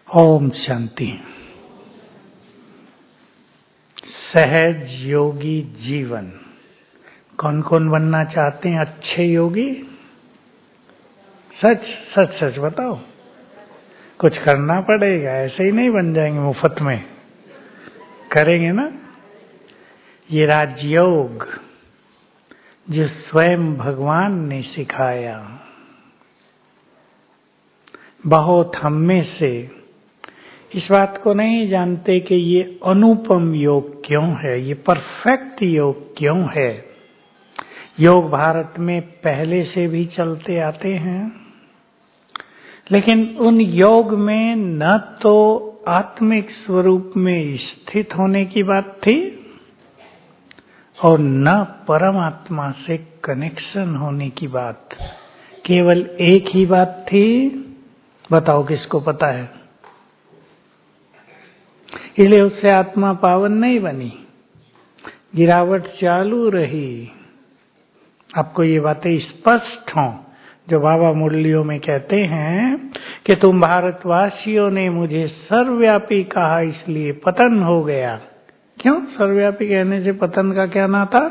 ओम शांति। सहज योगी जीवन कौन कौन बनना चाहते हैं? अच्छे योगी? सच सच सच बताओ। कुछ करना पड़ेगा, ऐसे ही नहीं बन जाएंगे मुफ्त में, करेंगे ना। ये राजयोग जो स्वयं भगवान ने सिखाया, बहुत हम में से इस बात को नहीं जानते कि ये अनुपम योग क्यों है, ये परफेक्ट योग क्यों है। योग भारत में पहले से भी चलते आते हैं, लेकिन उन योग में न तो आत्मिक स्वरूप में स्थित होने की बात थी और न परमात्मा से कनेक्शन होने की बात। केवल एक ही बात थी। बताओ किसको पता है? इसलिए उससे आत्मा पावन नहीं बनी, गिरावट चालू रही। आपको ये बातें स्पष्ट हों जो बाबा मुरलियों में कहते हैं कि तुम भारतवासियों ने मुझे सर्वव्यापी कहा इसलिए पतन हो गया। क्यों सर्वव्यापी कहने से पतन का क्या नाता?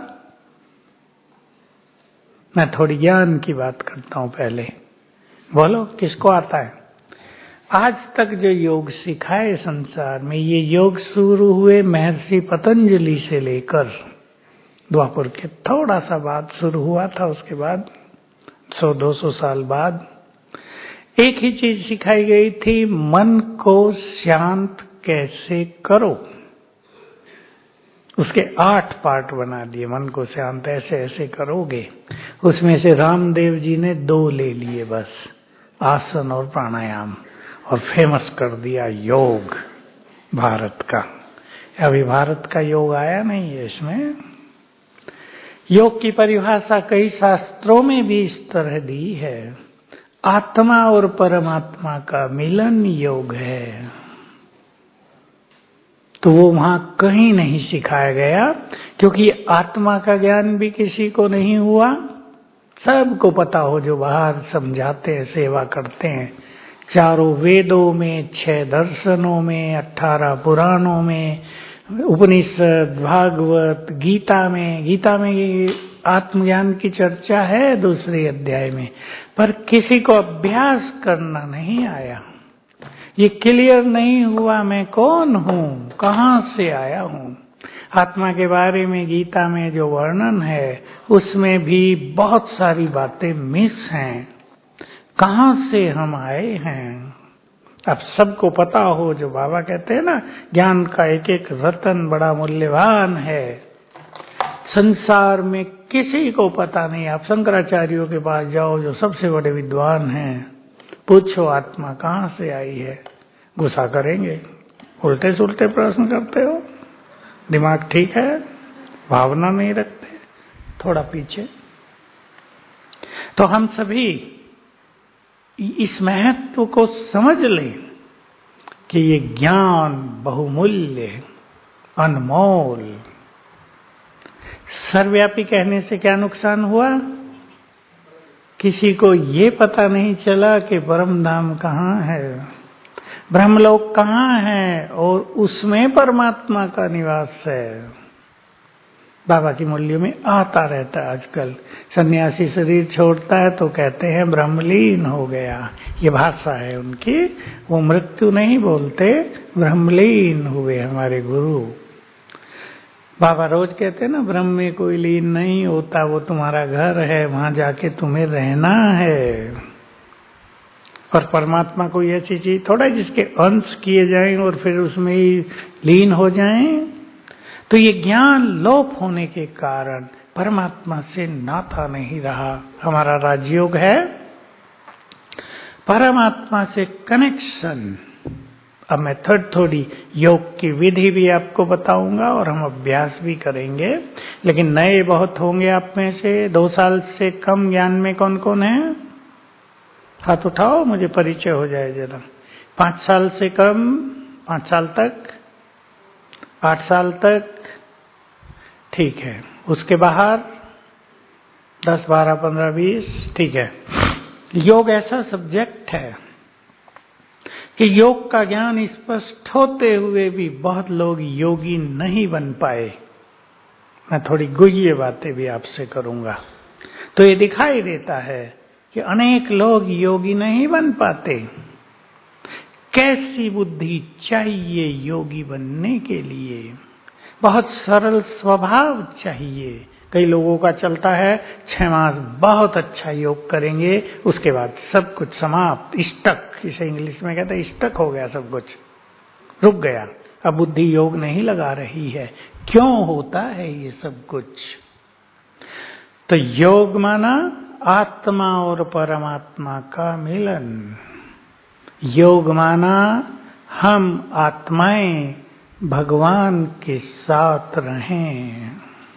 मैं थोड़ी ज्ञान की बात करता हूं पहले। बोलो किसको आता है? आज तक जो योग सिखाए संसार में, ये योग शुरू हुए महर्षि पतंजलि से लेकर द्वापर के थोड़ा सा बाद शुरू हुआ था। उसके बाद 100-200 साल बाद एक ही चीज सिखाई गई थी, मन को शांत कैसे करो। उसके 8 पार्ट बना दिए। मन को शांत ऐसे ऐसे करोगे। उसमें से रामदेव जी ने 2 ले लिए बस, आसन और प्राणायाम, और फेमस कर दिया योग भारत का। अभी भारत का योग आया नहीं है इसमें। योग की परिभाषा कई शास्त्रों में भी इस तरह दी है, आत्मा और परमात्मा का मिलन योग है। तो वो वहां कहीं नहीं सिखाया गया, क्योंकि आत्मा का ज्ञान भी किसी को नहीं हुआ। सबको पता हो जो बाहर समझाते हैं, सेवा करते हैं। 4 वेदों में, 6 दर्शनों में, 18 पुराणों में, उपनिषद, भागवत, गीता में आत्मज्ञान की चर्चा है 2 अध्याय में, पर किसी को अभ्यास करना नहीं आया। ये क्लियर नहीं हुआ मैं कौन हूँ, कहाँ से आया हूँ। आत्मा के बारे में गीता में जो वर्णन है उसमें भी बहुत सारी बातें मिस हैं। कहाँ से हम आए हैं अब सबको पता हो। जो बाबा कहते हैं ना, ज्ञान का एक एक रतन बड़ा मूल्यवान है। संसार में किसी को पता नहीं। आप शंकराचार्यों के पास जाओ जो सबसे बड़े विद्वान हैं, पूछो आत्मा कहाँ से आई है, गुस्सा करेंगे। उल्टे सुलटे प्रश्न करते हो, दिमाग ठीक है, भावना नहीं रखते, थोड़ा पीछे। तो हम सभी इस महत्व को समझ लें कि ये ज्ञान बहुमूल्य, अनमोल। सर्वव्यापी कहने से क्या नुकसान हुआ? किसी को ये पता नहीं चला कि परम धाम कहाँ है, ब्रह्मलोक कहाँ है, और उसमें परमात्मा का निवास है। बाबा की मूल्यों में आता रहता है आजकल। सन्यासी शरीर छोड़ता है तो कहते हैं ब्रह्मलीन हो गया। ये भाषा है उनकी। वो मृत्यु नहीं बोलते, ब्रह्मलीन हुए हमारे गुरु। बाबा रोज कहते हैं ना, ब्रह्म में कोई लीन नहीं होता, वो तुम्हारा घर है, वहां जाके तुम्हें रहना है। और परमात्मा कोई ऐसी चीज थोड़ा जिसके अंश किए जाएं और फिर उसमें ही लीन हो जाएं। तो ये ज्ञान लोप होने के कारण परमात्मा से नाता नहीं रहा। हमारा राजयोग है परमात्मा से कनेक्शन। अब मैं थोड़ी योग की विधि भी आपको बताऊंगा और हम अभ्यास भी करेंगे। लेकिन नए बहुत होंगे आप में से। 2 साल से कम ज्ञान में कौन कौन है? हाथ उठाओ, मुझे परिचय हो जाए जरा। 5 साल से कम, 5 साल तक, 8 साल तक, ठीक है। उसके बाहर 10, 12, 15, 20, ठीक है। योग ऐसा सब्जेक्ट है कि योग का ज्ञान स्पष्ट होते हुए भी बहुत लोग योगी नहीं बन पाए। मैं थोड़ी गुह्य बातें भी आपसे करूंगा। तो ये दिखाई देता है कि अनेक लोग योगी नहीं बन पाते। कैसी बुद्धि चाहिए योगी बनने के लिए? बहुत सरल स्वभाव चाहिए। कई लोगों का चलता है 6 मास बहुत अच्छा योग करेंगे, उसके बाद सब कुछ समाप्त, स्टक, इसे इंग्लिश में कहते हैं स्टक हो गया, सब कुछ रुक गया, अब बुद्धि योग नहीं लगा रही है। क्यों होता है ये सब कुछ? तो योग माना आत्मा और परमात्मा का मिलन। योग माना हम आत्माएं भगवान के साथ रहें,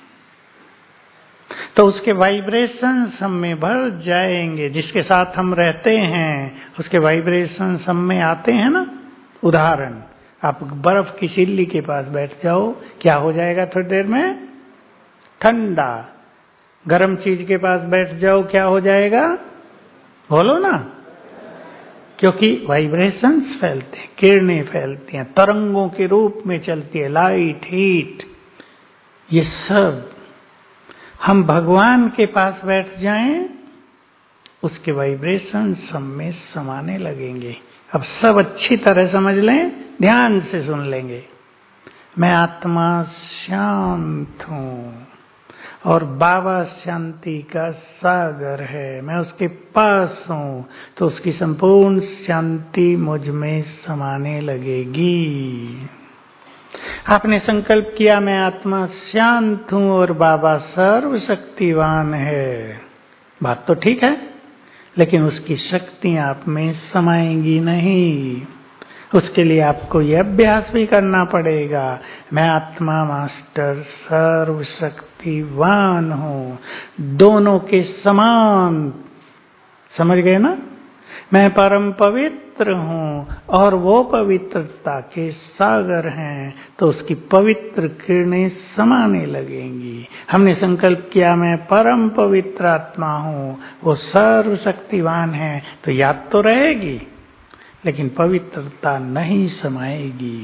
तो उसके वाइब्रेशंस हम में भर जाएंगे। जिसके साथ हम रहते हैं उसके वाइब्रेशंस हम में आते हैं ना। उदाहरण, आप बर्फ की सिल्ली के पास बैठ जाओ, क्या हो जाएगा थोड़ी देर में? ठंडा। गर्म चीज के पास बैठ जाओ, क्या हो जाएगा? बोलो ना। क्योंकि वाइब्रेशंस फैलते हैं, किरणें फैलती हैं, तरंगों के रूप में चलती है, लाइट, हीट, ये सब। हम भगवान के पास बैठ जाएं, उसके वाइब्रेशंस हम में समाने लगेंगे। अब सब अच्छी तरह समझ लें, ध्यान से सुन लेंगे। मैं आत्मा शांत हूं और बाबा शांति का सागर है, मैं उसके पास हूं, तो उसकी संपूर्ण शांति मुझ में समाने लगेगी। आपने संकल्प किया मैं आत्मा शांत हूं और बाबा सर्वशक्तिवान है, बात तो ठीक है, लेकिन उसकी शक्ति आप में समाएंगी नहीं। उसके लिए आपको यह अभ्यास भी करना पड़ेगा, मैं आत्मा मास्टर सर्वशक्तिवान हूं, दोनों के समान। समझ गए ना? मैं परम पवित्र हूं और वो पवित्रता के सागर हैं, तो उसकी पवित्र किरणें समाने लगेंगी। हमने संकल्प किया मैं परम पवित्र आत्मा हूं, वो सर्वशक्तिवान है, तो याद तो रहेगी लेकिन पवित्रता नहीं समाएगी।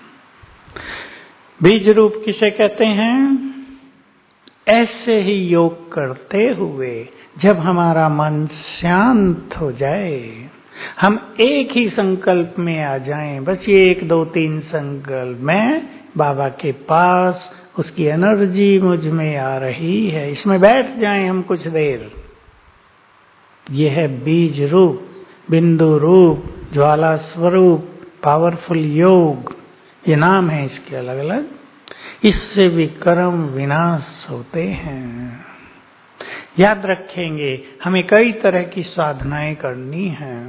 बीज रूप किसे कहते हैं? ऐसे ही योग करते हुए जब हमारा मन शांत हो जाए, हम एक ही संकल्प में आ जाएं, बस ये 1 2 3 संकल्प, मैं बाबा के पास, उसकी एनर्जी मुझ में आ रही है, इसमें बैठ जाएं हम कुछ देर। ये है बीज रूप, बिंदु रूप, ज्वाला स्वरूप, पावरफुल योग, ये नाम है इसके अलग अलग। इससे भी कर्म विनाश होते हैं। याद रखेंगे, हमें कई तरह की साधनाएं करनी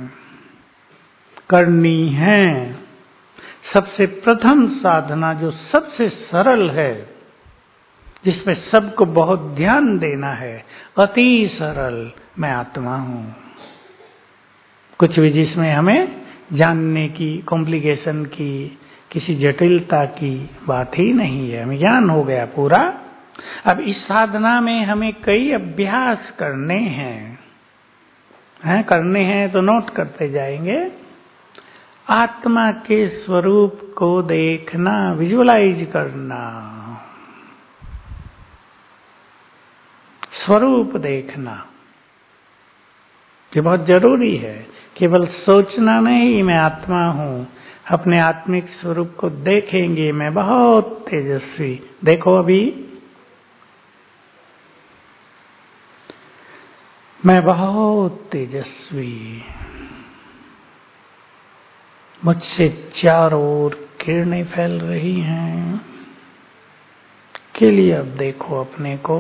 हैं। सबसे प्रथम साधना जो सबसे सरल है, जिसमें सबको बहुत ध्यान देना है, अति सरल, मैं आत्मा हूं। कुछ भी जिसमें हमें जानने की, कॉम्प्लिकेशन की, किसी जटिलता की बात ही नहीं है, हमें ज्ञान हो गया पूरा। अब इस साधना में हमें कई अभ्यास करने हैं, करने हैं तो नोट करते जाएंगे। आत्मा के स्वरूप को देखना, विजुअलाइज करना, स्वरूप देखना, ये बहुत जरूरी है। केवल सोचना नहीं मैं आत्मा हूं, अपने आत्मिक स्वरूप को देखेंगे, मैं बहुत तेजस्वी। देखो अभी मैं बहुत तेजस्वी, मुझसे चारों ओर किरणें फैल रही हैं। के लिए अब देखो अपने को,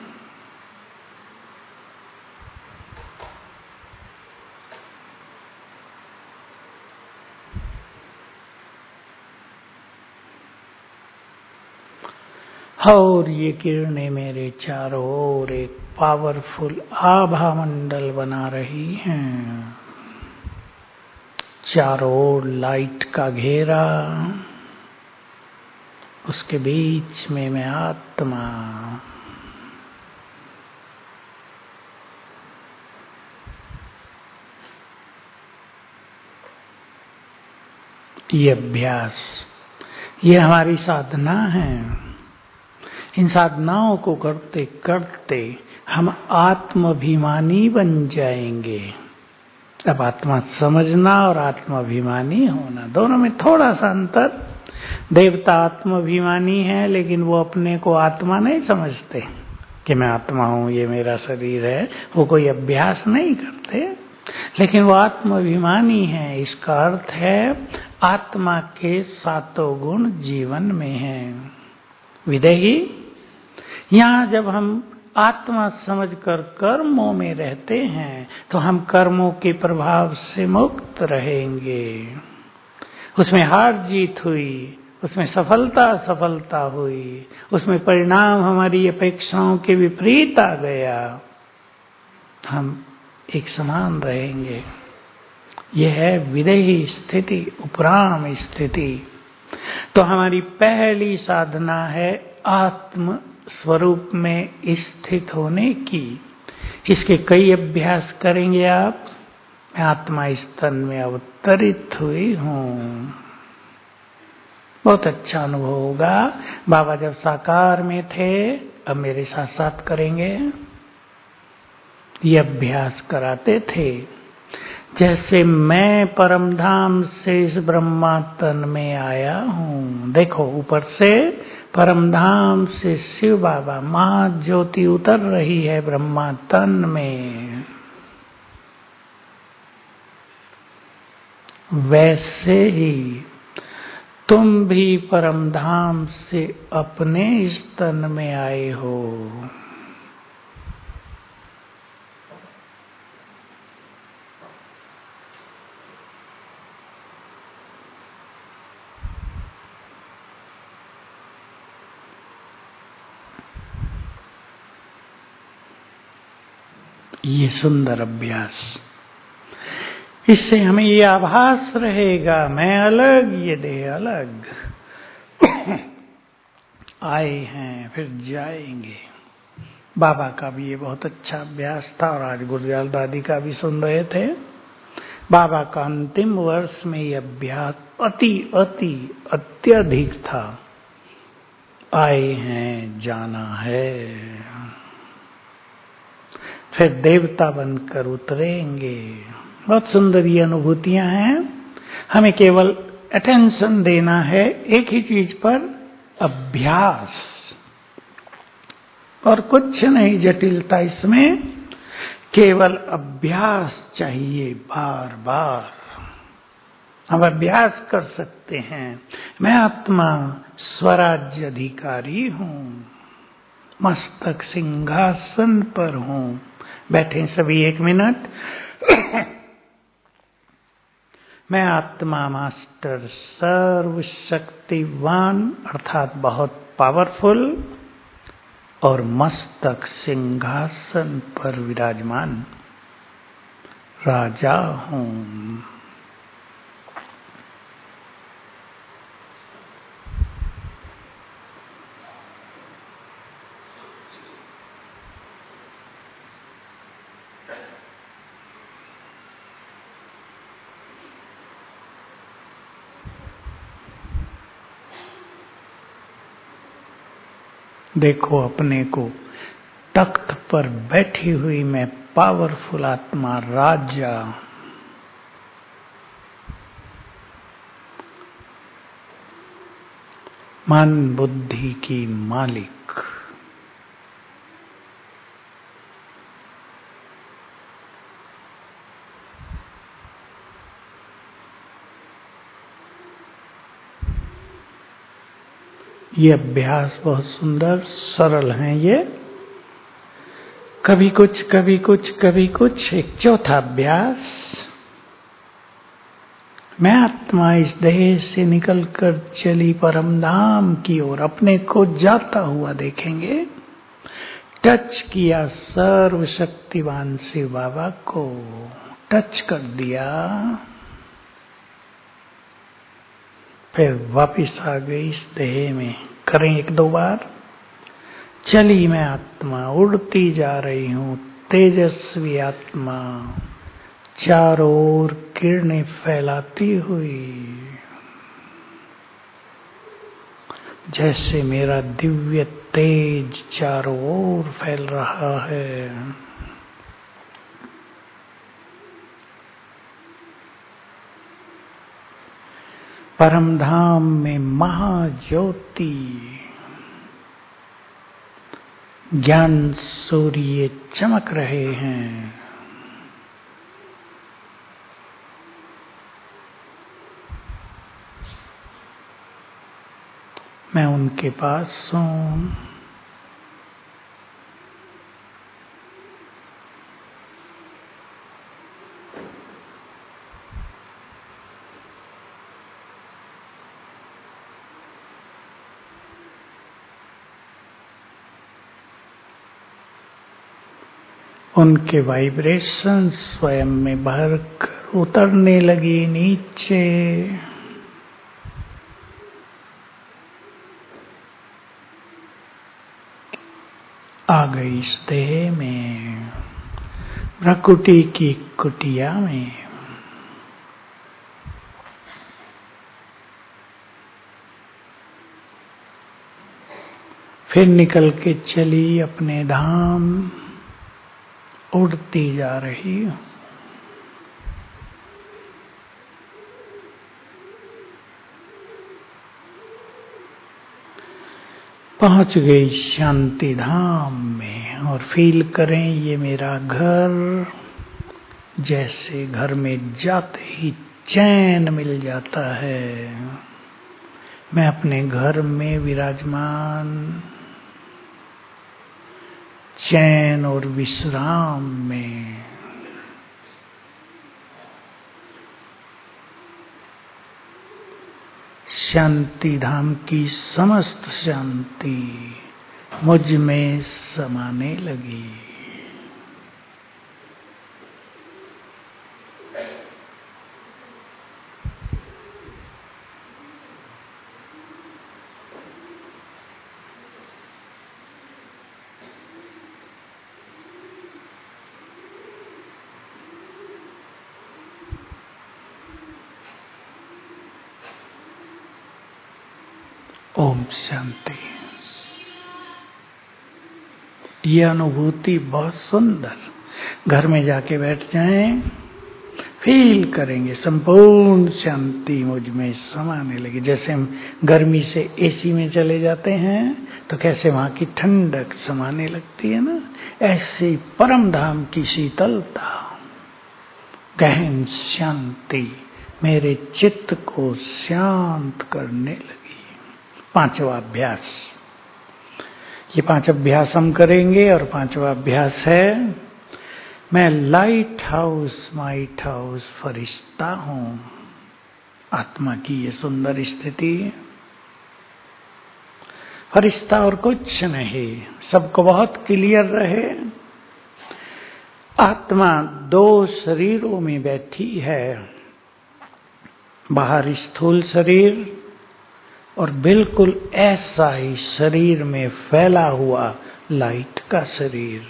और ये किरणें मेरे चारों ओर एक पावरफुल आभा मंडल बना रही हैं। चारों ओर लाइट का घेरा, उसके बीच में मैं आत्मा। ये अभ्यास, ये हमारी साधना है। इन साधनाओं को करते करते हम आत्माभिमानी बन जाएंगे। अब आत्मा समझना और आत्माभिमानी होना, दोनों में थोड़ा सा अंतर। देवता आत्माभिमानी है, लेकिन वो अपने को आत्मा नहीं समझते कि मैं आत्मा हूँ, ये मेरा शरीर है। वो कोई अभ्यास नहीं करते, लेकिन वो आत्माभिमानी है। इसका अर्थ है आत्मा के सातों गुण जीवन में हैं। विदेही, यहाँ जब हम आत्मा समझकर कर्मों में रहते हैं तो हम कर्मों के प्रभाव से मुक्त रहेंगे। उसमें हार जीत हुई, उसमें सफलता असफलता हुई, उसमें परिणाम हमारी अपेक्षाओं के विपरीत आ गया, हम एक समान रहेंगे। यह है विदेही स्थिति, उपराम स्थिति। तो हमारी पहली साधना है आत्म स्वरूप में स्थित होने की। इसके कई अभ्यास करेंगे आप। मैं आत्मा स्तन में अवतरित हुई हूँ, बहुत अच्छा अनुभव होगा। बाबा जब साकार में थे, अब मेरे साथ साथ करेंगे। ये अभ्यास कराते थे, जैसे मैं परमधाम से इस ब्रह्मा तन में आया हूँ। देखो, ऊपर से परमधाम से शिव बाबा महाज्योति उतर रही है ब्रह्मा तन में। वैसे ही तुम भी परमधाम से अपने इस तन में आए हो। ये सुंदर अभ्यास, इससे हमें ये आभास रहेगा मैं अलग, ये देह अलग। आए हैं फिर जाएंगे। बाबा का भी ये बहुत अच्छा अभ्यास था, और आज गुरजाल दादी का भी सुन रहे थे। बाबा का अंतिम वर्ष में ये अभ्यास अति अति अत्यधिक था। आए हैं, जाना है, फिर देवता बनकर उतरेंगे। बहुत सुंदर ये अनुभूतियां हैं। हमें केवल अटेंशन देना है एक ही चीज पर, अभ्यास, और कुछ नहीं जटिलता इसमें, केवल अभ्यास चाहिए बार बार। हम अभ्यास कर सकते हैं। मैं आत्मा स्वराज्य अधिकारी हूँ, मस्तक सिंहासन पर हूँ। बैठे सभी 1 मिनट। मैं आत्मा मास्टर सर्वशक्तिवान अर्थात बहुत पावरफुल और मस्तक सिंहासन पर विराजमान राजा हूँ। देखो अपने को, तख्त पर बैठी हुई मैं पावरफुल आत्मा राजा। मन बुद्धि की मालिक। ये अभ्यास बहुत सुंदर सरल हैं। ये कभी कुछ कभी कुछ कभी कुछ। एक चौथा अभ्यास, मैं आत्मा इस देह से निकलकर चली परमधाम की ओर। अपने को जाता हुआ देखेंगे। टच किया सर्वशक्तिवान शिव बाबा को, टच कर दिया, फिर वापिस आ गई इस देह में। करें 1-2 बार। चली मैं आत्मा, उड़ती जा रही हूँ, तेजस्वी आत्मा, चारों ओर किरणें फैलाती हुई। जैसे मेरा दिव्य तेज चारों ओर फैल रहा है। परम धाम में महाज्योति ज्ञान सूर्य चमक रहे हैं। मैं उनके पास हूँ। उनके वाइब्रेशन स्वयं में भरकर उतरने लगी नीचे। आ गई इस देह में, प्रकृति की कुटिया में। फिर निकल के चली अपने धाम, उड़ती जा रही हूँ। पहुंच गई शांति धाम में और फील करें ये मेरा घर। जैसे घर में जाते ही चैन मिल जाता है, मैं अपने घर में विराजमान, चैन और विश्राम में। शांति धाम की समस्त शांति मुझ में समाने लगी। ओम शांति। ये अनुभूति बहुत सुंदर। घर में जाके बैठ जाएं, फील करेंगे संपूर्ण शांति मुझ में समाने लगी। जैसे हम गर्मी से एसी में चले जाते हैं तो कैसे वहां की ठंडक समाने लगती है ना, ऐसे परम धाम की शीतलता, गहन शांति मेरे चित्त को शांत करने लगी। पांचवा अभ्यास। ये 5 अभ्यास हम करेंगे और 5वां अभ्यास है, मैं लाइट हाउस फरिश्ता हूँ। आत्मा की ये सुंदर स्थिति, फरिश्ता और कुछ नहीं। सबको बहुत क्लियर रहे, आत्मा 2 शरीरों में बैठी है। बाहर स्थूल शरीर और बिल्कुल ऐसा ही शरीर में फैला हुआ लाइट का शरीर।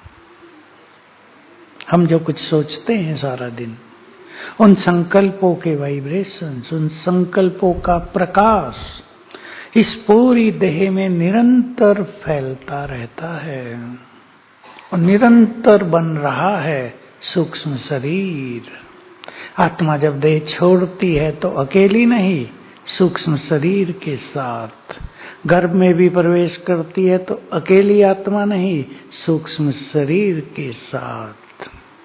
हम जो कुछ सोचते हैं सारा दिन, उन संकल्पों के वाइब्रेशंस, उन संकल्पों का प्रकाश इस पूरी देह में निरंतर फैलता रहता है और निरंतर बन रहा है सूक्ष्म शरीर। आत्मा जब देह छोड़ती है तो अकेली नहीं, सूक्ष्म शरीर के साथ। गर्भ में भी प्रवेश करती है तो अकेली आत्मा नहीं, सूक्ष्म शरीर के साथ।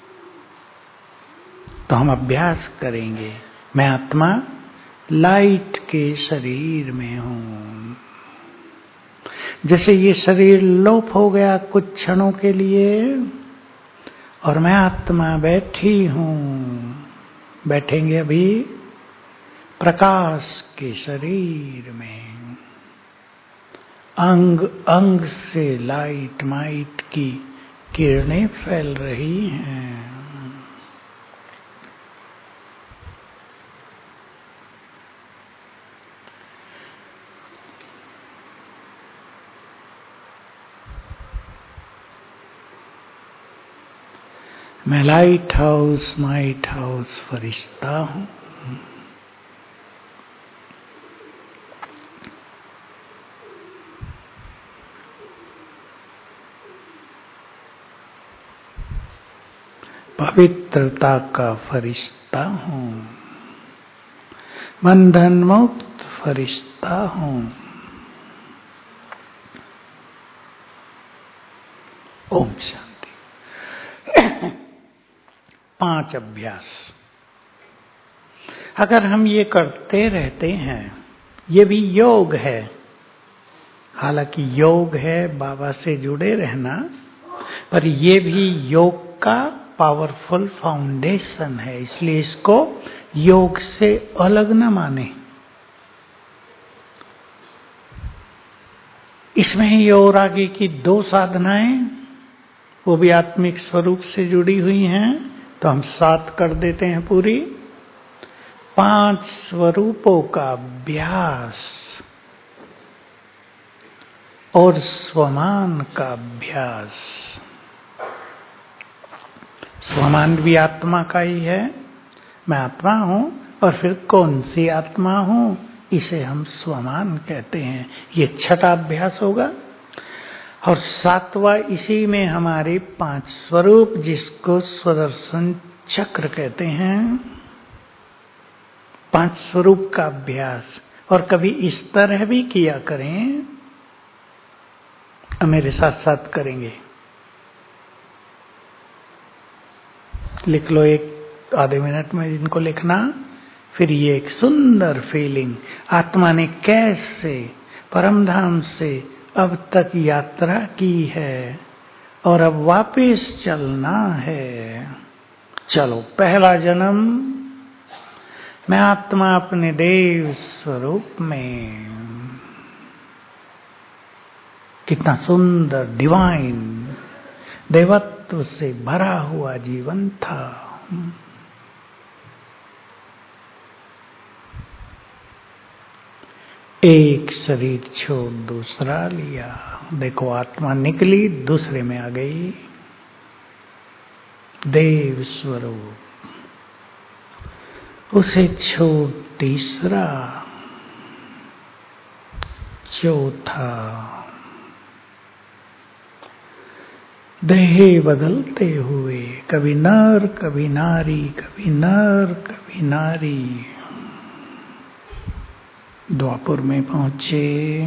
तो हम अभ्यास करेंगे, मैं आत्मा लाइट के शरीर में हूँ। जैसे ये शरीर लोप हो गया कुछ क्षणों के लिए और मैं आत्मा बैठी हूँ। बैठेंगे अभी प्रकाश के शरीर में। अंग अंग से लाइट माइट की किरणें फैल रही हैं। मैं लाइट हाउस फरिश्ता हूँ। पवित्रता का फरिश्ता हूँ, बंधन मुक्त फरिश्ता हूँ। ओम शांति। 5 अभ्यास अगर हम ये करते रहते हैं, ये भी योग है। हालांकि योग है बाबा से जुड़े रहना, पर ये भी योग का पावरफुल फाउंडेशन है, इसलिए इसको योग से अलग न माने। इसमें ही और आगे की 2 साधनाएं वो भी आत्मिक स्वरूप से जुड़ी हुई हैं, तो हम 7 कर देते हैं पूरी। 5 स्वरूपों का अभ्यास और स्वमान का अभ्यास। स्वमान भी आत्मा का ही है, मैं आत्मा हूं, और फिर कौन सी आत्मा हूं, इसे हम स्वमान कहते हैं। ये 6ठा अभ्यास होगा। और 7वां इसी में हमारे 5 स्वरूप, जिसको स्वदर्शन चक्र कहते हैं। 5 स्वरूप का अभ्यास। और कभी इस तरह भी किया करें, मेरे साथ साथ करेंगे। लिख लो 1 आधे मिनट में जिनको लिखना। फिर ये एक सुंदर फीलिंग, आत्मा ने कैसे परमधाम से अब तक यात्रा की है और अब वापस चलना है। चलो, पहला जन्म मैं आत्मा अपने देव स्वरूप में। कितना सुंदर, डिवाइन, देवत्व से भरा हुआ जीवन था। एक शरीर छोड़ दूसरा लिया। देखो, आत्मा निकली, दूसरे में आ गई। देव स्वरूप, उसे छोड़ तीसरा, चौथा। देह बदलते हुए, कभी नर कभी नारी, कभी नर कभी नारी। द्वापर में पहुंचे,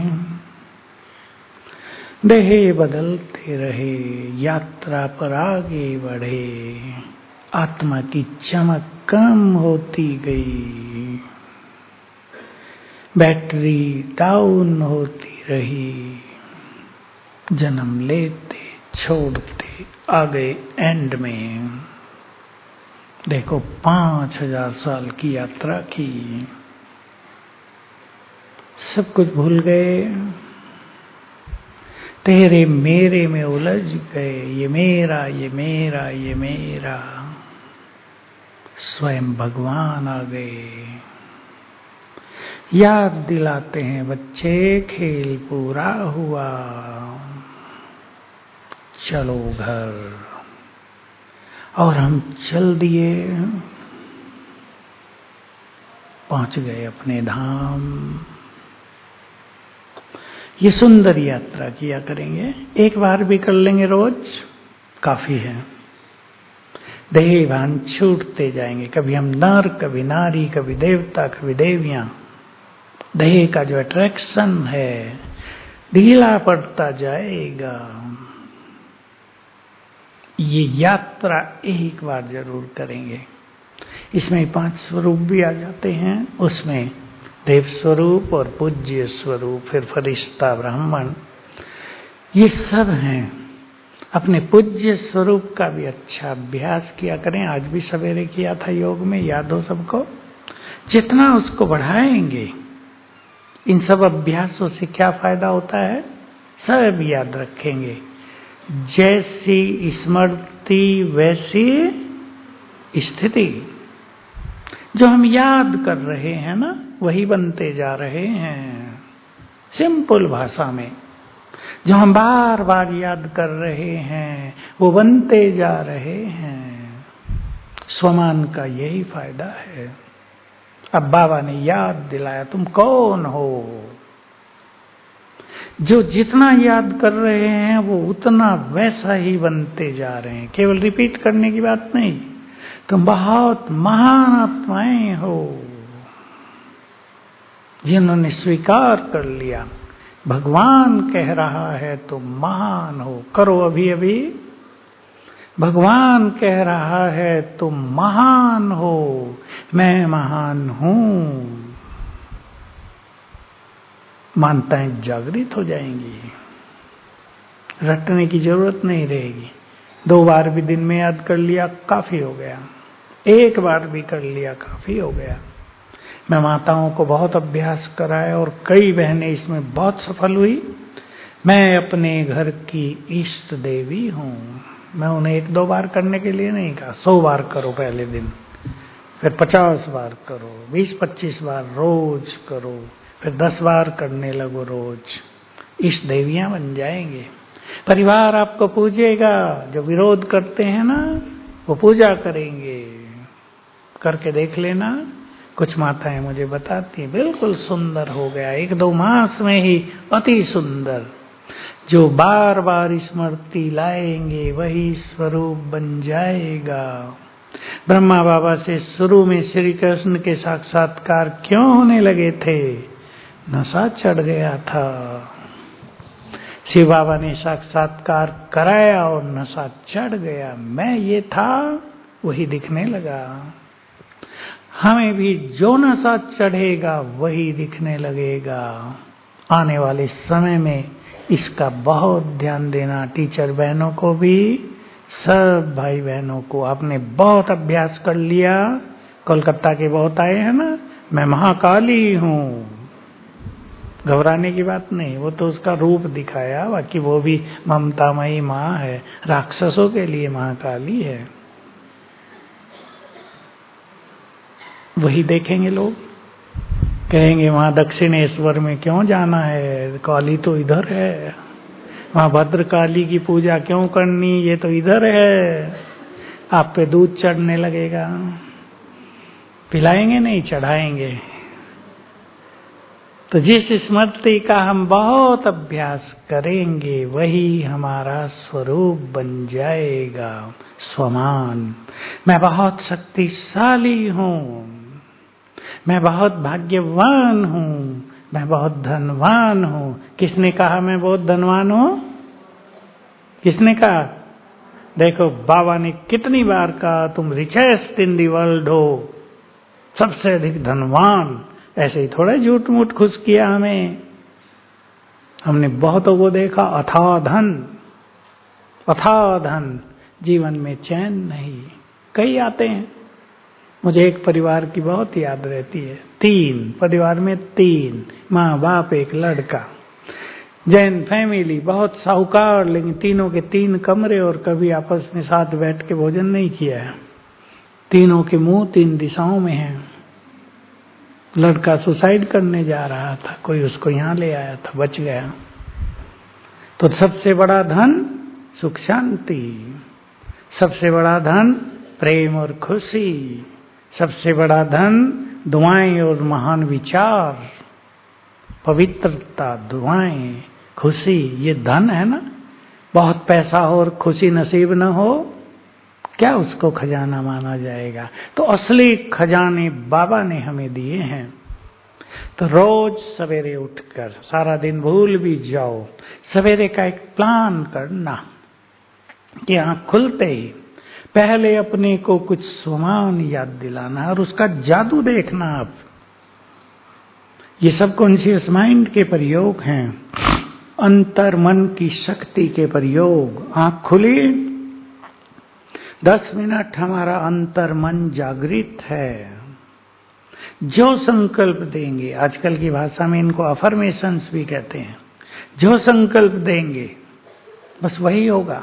देह बदलते रहे, यात्रा पर आगे बढ़े। आत्मा की चमक कम होती गई, बैटरी डाउन होती रही। जन्म लेते छोड़ते आ गए एंड में। देखो, 5000 साल की यात्रा की, सब कुछ भूल गए, तेरे मेरे में उलझ गए। ये मेरा, ये मेरा, ये मेरा। स्वयं भगवान आ गए, याद दिलाते हैं, बच्चे खेल पूरा हुआ, चलो घर। और हम चल दिए, पहुंच गए अपने धाम। ये सुंदर यात्रा किया करेंगे, एक बार भी कर लेंगे रोज, काफी है। देहभान छूटते जाएंगे, कभी हम नर, कभी नारी, कभी देवता, कभी देवियां। देह का जो अट्रैक्शन है ढीला पड़ता जाएगा। ये यात्रा एक बार जरूर करेंगे। इसमें 5 स्वरूप भी आ जाते हैं, उसमें देव स्वरूप और पूज्य स्वरूप, फिर फरिश्ता, ब्राह्मण, ये सब हैं। अपने पूज्य स्वरूप का भी अच्छा अभ्यास किया करें। आज भी सवेरे किया था योग में, याद हो सबको। जितना उसको बढ़ाएंगे, इन सब अभ्यासों से क्या फायदा होता है, सब याद रखेंगे। जैसी स्मृति वैसी स्थिति। जो हम याद कर रहे हैं ना, वही बनते जा रहे हैं। सिंपल भाषा में, जो हम बार बार याद कर रहे हैं, वो बनते जा रहे हैं। स्वमान का यही फायदा है। अब बाबा ने याद दिलाया, तुम कौन हो। जो जितना याद कर रहे हैं, वो उतना वैसा ही बनते जा रहे हैं। केवल रिपीट करने की बात नहीं, तुम बहुत महान आत्माएं हो जिन्होंने स्वीकार कर लिया। भगवान कह रहा है तुम महान हो, करो अभी अभी। भगवान कह रहा है तुम महान हो, मैं महान हूं। मानताएं जागृत हो जाएंगी, रटने की जरूरत नहीं रहेगी। 2 बार भी दिन में याद कर लिया काफी हो गया, 1 बार भी कर लिया काफी हो गया। मैं माताओं को बहुत अभ्यास कराया और कई बहनें इसमें बहुत सफल हुई। मैं अपने घर की इष्ट देवी हूँ। मैं उन्हें 1-2 बार करने के लिए नहीं कहा, 100 बार करो पहले दिन, फिर 50 बार करो, 20-25 बार रोज करो, फिर 10 बार करने लगो रोज। इष्ट देवियां बन जाएंगे। परिवार आपको पूजेगा, जो विरोध करते हैं ना वो पूजा करेंगे। करके देख लेना। कुछ माताएं मुझे बताती हैं बिल्कुल सुंदर हो गया, 1-2 मास में ही अति सुंदर। जो बार बार स्मृति लाएंगे वही स्वरूप बन जाएगा। ब्रह्मा बाबा से शुरू में श्री कृष्ण के साक्षात्कार क्यों होने लगे थे? नशा चढ़ गया था। शिव बाबा ने साक्षात्कार कराया और नशा चढ़ गया। मैं ये था वही दिखने लगा। हमें भी जो नशा चढ़ेगा वही दिखने लगेगा। आने वाले समय में इसका बहुत ध्यान देना। टीचर बहनों को भी, सब भाई बहनों को। आपने बहुत अभ्यास कर लिया, कोलकाता के बहुत आए हैं ना, मैं महाकाली हूँ। घबराने की बात नहीं, वो तो उसका रूप दिखाया, बाकी वो भी ममतामयी माँ है, राक्षसों के लिए महाकाली है। वही देखेंगे लोग, कहेंगे वहां दक्षिणेश्वर में क्यों जाना है, काली तो इधर है। वहां भद्रकाली की पूजा क्यों करनी, ये तो इधर है। आप पे दूध चढ़ने लगेगा। पिलाएंगे नहीं, चढ़ाएंगे। तो जिस स्मृति का हम बहुत अभ्यास करेंगे वही हमारा स्वरूप बन जाएगा। स्वमान, मैं बहुत शक्तिशाली हूँ, मैं बहुत भाग्यवान हूँ, मैं बहुत धनवान हूँ। किसने कहा मैं बहुत धनवान हूँ? किसने कहा? देखो बाबा ने कितनी बार कहा तुम रिचेस्ट इन दी वर्ल्ड हो, सबसे अधिक धनवान। ऐसे ही थोड़ा झूठ मूठ खुश किया हमें। हमने बहुतों को देखा अथाह धन, अथाह धन, जीवन में चैन नहीं। कई आते हैं, मुझे एक परिवार की बहुत याद रहती है। 3 परिवार में 3 माँ बाप एक लड़का, जैन फैमिली, बहुत साहूकार, लेकिन तीनों के 3 कमरे और कभी आपस में साथ बैठ के भोजन नहीं किया है। तीनों के मुंह 3 दिशाओं में हैं। लड़का सुसाइड करने जा रहा था, कोई उसको यहाँ ले आया था, बच गया। तो सबसे बड़ा धन सुख शांति, सबसे बड़ा धन प्रेम और खुशी, सबसे बड़ा धन दुआएं और महान विचार, पवित्रता, दुआएं, खुशी, ये धन है ना। बहुत पैसा हो और खुशी नसीब न हो, क्या उसको खजाना माना जाएगा? तो असली खजाने बाबा ने हमें दिए हैं। तो रोज सवेरे उठकर, सारा दिन भूल भी जाओ, सवेरे का एक प्लान करना कि आँख खुलते ही पहले अपने को कुछ स्वमान याद दिलाना और उसका जादू देखना। आप ये सब कॉन्शियस माइंड के प्रयोग हैं, अंतर मन की शक्ति के प्रयोग। आँख खुली, 10 मिनट हमारा अंतर मन जागृत है। जो संकल्प देंगे, आजकल की भाषा में इनको अफर्मेशंस भी कहते हैं, जो संकल्प देंगे बस वही होगा।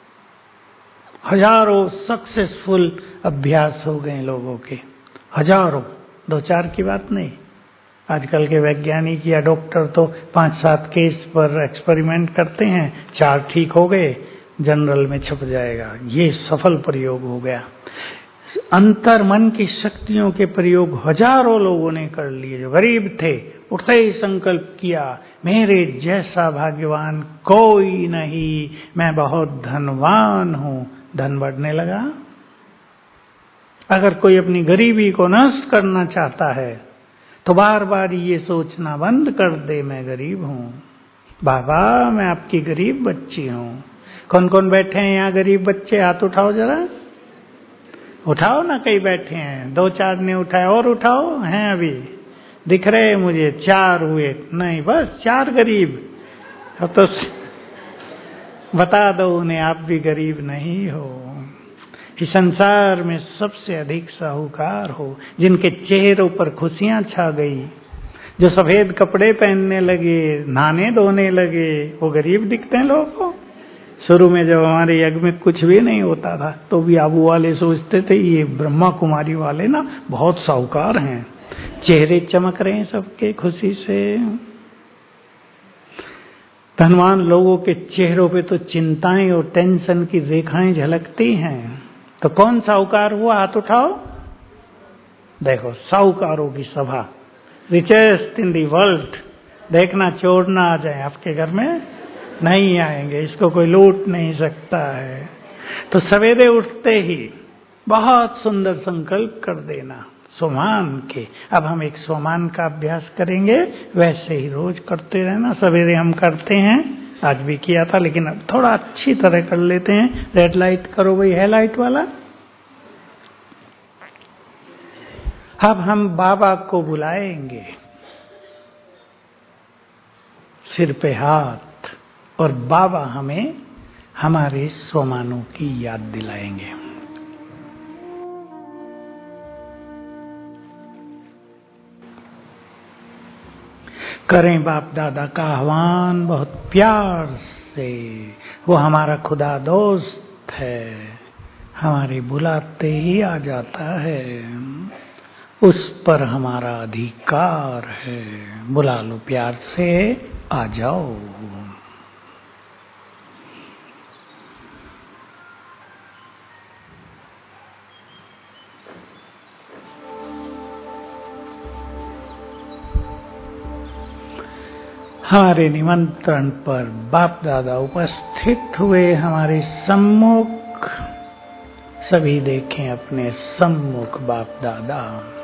हजारों सक्सेसफुल अभ्यास हो गए लोगों के, हजारों, 2-4 की बात नहीं। आजकल के वैज्ञानिक या डॉक्टर तो 5-7 केस पर एक्सपेरिमेंट करते हैं, 4 ठीक हो गए, जनरल में छप जाएगा। ये सफल प्रयोग हो गया। अंतर मन की शक्तियों के प्रयोग हजारों लोगों ने कर लिए। जो गरीब थे, उठते ही संकल्प किया, मेरे जैसा भाग्यवान कोई नहीं, मैं बहुत धनवान हूँ। धन बढ़ने लगा, अगर कोई अपनी गरीबी को नष्ट करना चाहता है तो बार बार ये सोचना बंद कर दे, मैं गरीब हूँ बाबा, मैं आपकी गरीब बच्ची हूँ। कौन कौन बैठे हैं यहाँ गरीब बच्चे? हाथ उठाओ जरा, उठाओ ना, कई बैठे हैं, 2-4 ने उठाए, और उठाओ, हैं अभी दिख रहे हैं मुझे, 4 हुए, नहीं बस 4 गरीब। अब तो बता दो उन्हें आप भी गरीब नहीं हो। इस संसार में सबसे अधिक साहूकार हो, जिनके चेहरों पर खुशियां छा गई, जो सफेद कपड़े पहनने लगे, नहाने धोने लगे, वो गरीब दिखते हैं लोगों को। शुरू में जब हमारे यज्ञ में कुछ भी नहीं होता था तो भी आबू वाले सोचते थे ये ब्रह्मा कुमारी वाले ना बहुत साहूकार हैं, चेहरे चमक रहे हैं सबके खुशी से। धनवान लोगों के चेहरों पे तो चिंताएं और टेंशन की रेखाएं झलकती हैं। तो कौन साहूकार हुआ? हाथ उठाओ। देखो साहूकारों की सभा, रिचेस्ट इन दी वर्ल्ड। देखना चोर ना आ जाए आपके घर में, नहीं आएंगे, इसको कोई लूट नहीं सकता है। तो सवेरे उठते ही बहुत सुंदर संकल्प कर देना सोमान के। अब हम एक सोमान का अभ्यास करेंगे, वैसे ही रोज करते रहना। सवेरे हम करते हैं, आज भी किया था, लेकिन अब थोड़ा अच्छी तरह कर लेते हैं। रेड लाइट करो भाई, है लाइट वाला। अब हम बाबा को बुलाएंगे, सिर पे हाथ, और बाबा हमें हमारे सोमानों की याद दिलाएंगे। करें बाप दादा का आह्वान बहुत प्यार से। वो हमारा खुदा दोस्त है, हमारे बुलाते ही आ जाता है, उस पर हमारा अधिकार है। बुला लो प्यार से, आ जाओ। हमारे निमंत्रण पर बाप दादा उपस्थित हुए हमारे सम्मुख। सभी देखें अपने सम्मुख बाप दादा,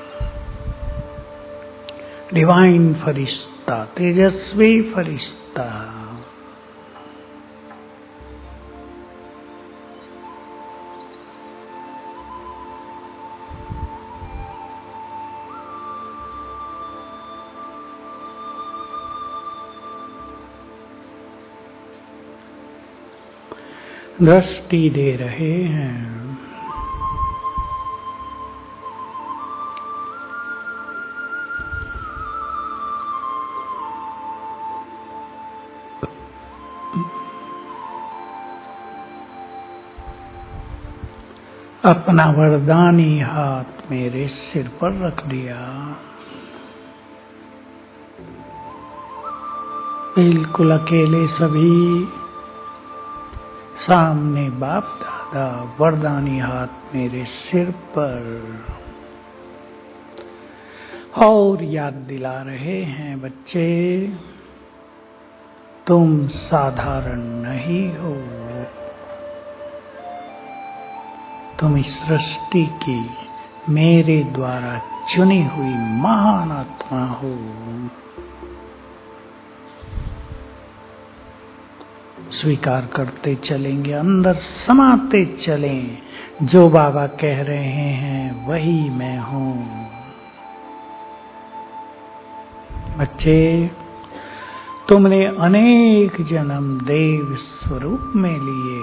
डिवाइन फरिश्ता, तेजस्वी फरिश्ता। दृष्टि दे रहे हैं। अपना वरदानी हाथ मेरे सिर पर रख दिया। बिल्कुल अकेले सभी, सामने बाप दादा, वरदानी हाथ मेरे सिर पर, और याद दिला रहे हैं बच्चे, तुम साधारण नहीं हो, तुम इस सृष्टि की मेरे द्वारा चुनी हुई महान आत्मा हो। स्वीकार करते चलेंगे, अंदर समाते चलें, जो बाबा कह रहे हैं वही मैं हूँ। बच्चे, तुमने अनेक जन्म देव स्वरूप में लिए,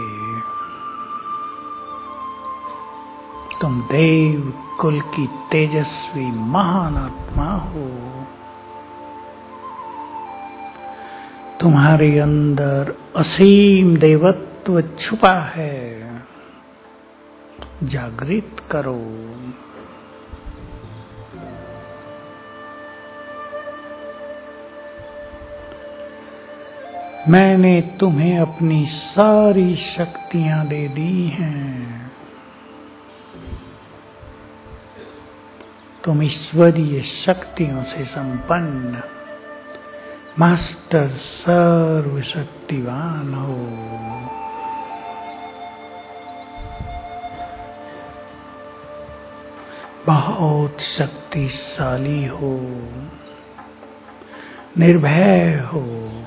तुम देव कुल की तेजस्वी महान आत्मा हो। तुम्हारे अंदर असीम देवत्व छुपा है, जागृत करो। मैंने तुम्हें अपनी सारी शक्तियां दे दी हैं, तुम ईश्वरीय शक्तियों से संपन्न मास्टर सर्वशक्तिवान हो। बहुत शक्तिशाली हो, निर्भय हो।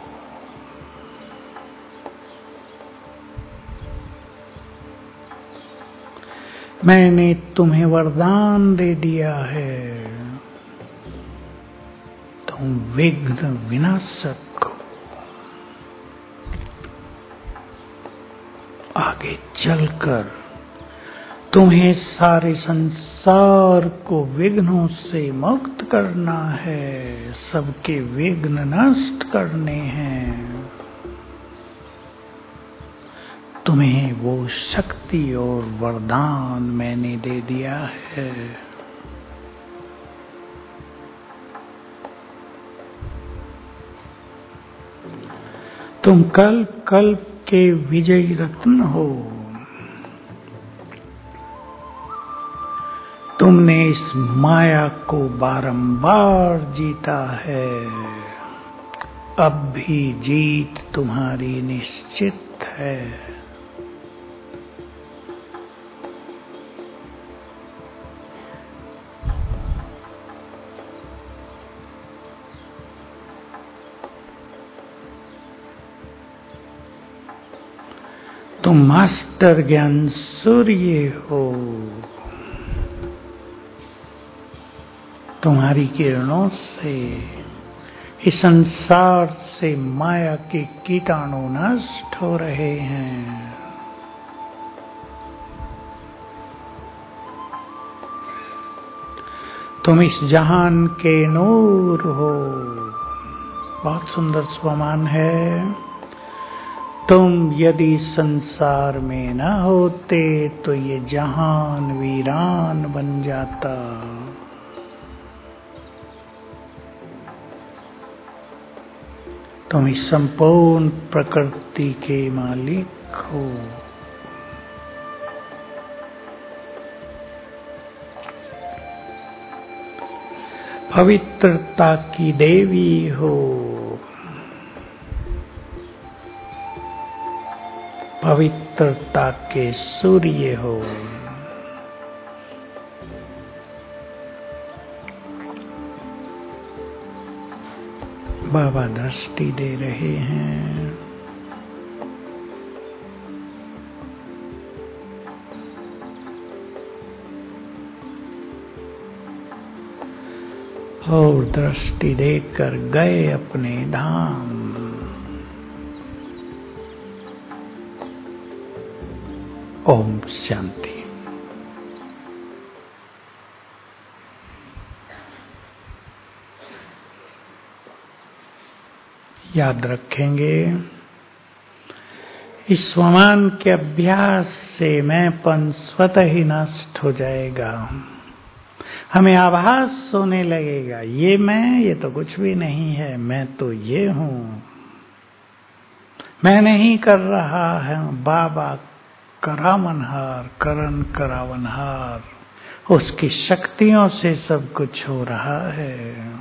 मैंने तुम्हें वरदान दे दिया है, तुम विघ्न विनाशक हो। आगे चलकर तुम्हें सारे संसार को विघ्नों से मुक्त करना है, सबके विघ्न नष्ट करने हैं। तुम्हें वो शक्ति और वरदान मैंने दे दिया है। तुम कल्प कल्प के विजयी रत्न हो। तुमने इस माया को बारंबार जीता है, अब भी जीत तुम्हारी निश्चित है। तुम मास्टर ज्ञान सूर्य हो। तुम्हारी किरणों से इस संसार से माया के कीटाणु नष्ट हो रहे हैं। तुम इस जहान के नूर हो। बहुत सुंदर स्वमान है। तुम यदि संसार में न होते तो ये जहान वीरान बन जाता। तुम इस संपूर्ण प्रकृति के मालिक हो। पवित्रता की देवी हो। पवित्रता के सूर्य हो। बाबा दृष्टि दे रहे हैं। और दृष्टि देकर गए अपने धाम। ओम शांति। याद रखेंगे, इस स्वमान के अभ्यास से मैंपन स्वतः ही नष्ट हो जाएगा। हमें आभास होने लगेगा, ये तो कुछ भी नहीं है, मैं तो ये हूँ। मैं नहीं कर रहा है, बाबा करावनहार, करण करावनहार, उसकी शक्तियों से सब कुछ हो रहा है।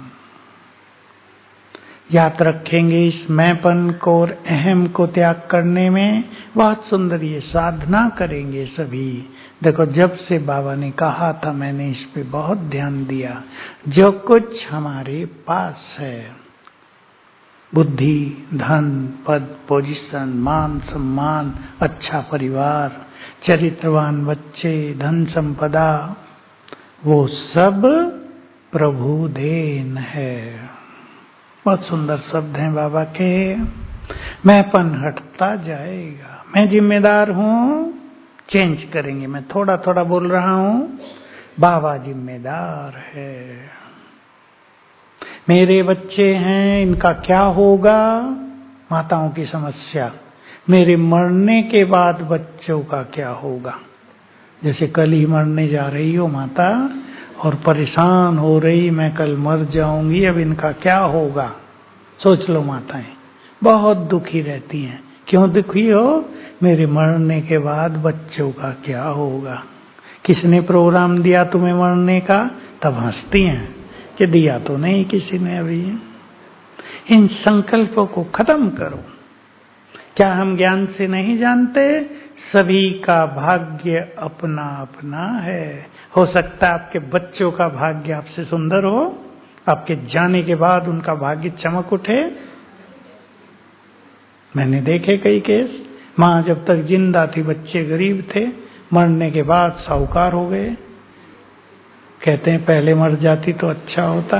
याद रखेंगे, इस मैंपन को और अहम को त्याग करने में बहुत सुंदर ये साधना करेंगे सभी। देखो, जब से बाबा ने कहा था मैंने इस पे बहुत ध्यान दिया। जो कुछ हमारे पास है, बुद्धि, धन, पद, पोजीशन, मान सम्मान, अच्छा परिवार, चरित्रवान बच्चे, धन संपदा, वो सब प्रभु देन है। बहुत सुंदर शब्द हैं बाबा के। मैंपन हटता जाएगा। मैं जिम्मेदार हूँ, चेंज करेंगे। मैं थोड़ा थोड़ा बोल रहा हूँ, बाबा जिम्मेदार है। मेरे बच्चे हैं, इनका क्या होगा? माताओं की समस्या। मेरे मरने के बाद बच्चों का क्या होगा? जैसे कल ही मरने जा रही हो माता और परेशान हो रही, मैं कल मर जाऊंगी, अब इनका क्या होगा? सोच लो माताएं, बहुत दुखी रहती हैं। क्यों दुखी हो? मेरे मरने के बाद बच्चों का क्या होगा? किसने प्रोग्राम दिया तुम्हें मरने का? तब हंसती हैं कि दिया तो नहीं किसी ने अभी। इन संकल्पों को खत्म करो। क्या हम ज्ञान से नहीं जानते? सभी का भाग्य अपना अपना है। हो सकता है आपके बच्चों का भाग्य आपसे सुंदर हो, आपके जाने के बाद उनका भाग्य चमक उठे। मैंने देखे कई केस, माँ जब तक जिंदा थी बच्चे गरीब थे, मरने के बाद साहूकार हो गए। कहते हैं पहले मर जाती तो अच्छा होता।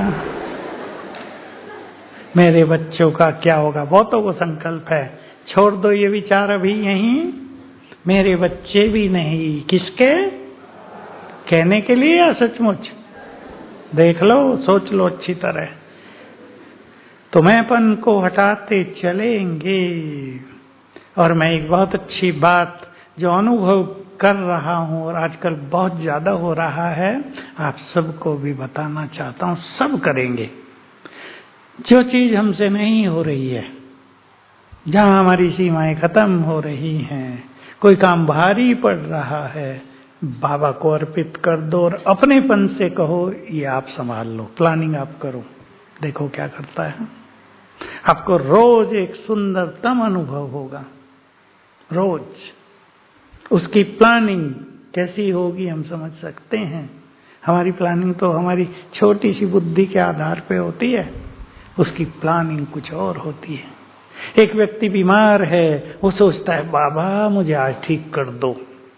मेरे बच्चों का क्या होगा, बहुतों को संकल्प है, छोड़ दो ये विचार अभी यहीं, मेरे बच्चे भी नहीं, किसके कहने के लिए या सचमुच? देख लो, सोच लो अच्छी तरह। तो मैंपन को हटाते चलेंगे। और मैं एक बहुत अच्छी बात जो अनुभव कर रहा हूं और आजकल बहुत ज्यादा हो रहा है, आप सबको भी बताना चाहता हूं। सब करेंगे जो चीज हमसे नहीं हो रही है, जहां हमारी सीमाएं खत्म हो रही हैं, कोई काम भारी पड़ रहा है, बाबा को अर्पित कर दो और अपनेपन से कहो ये आप संभाल लो, प्लानिंग आप करो। देखो क्या करता है। आपको रोज एक सुंदरतम अनुभव होगा, रोज। उसकी प्लानिंग कैसी होगी हम समझ सकते हैं। हमारी प्लानिंग तो हमारी छोटी सी बुद्धि के आधार पे होती है, उसकी प्लानिंग कुछ और होती है। एक व्यक्ति बीमार है, वो सोचता है बाबा मुझे आज ठीक कर दो।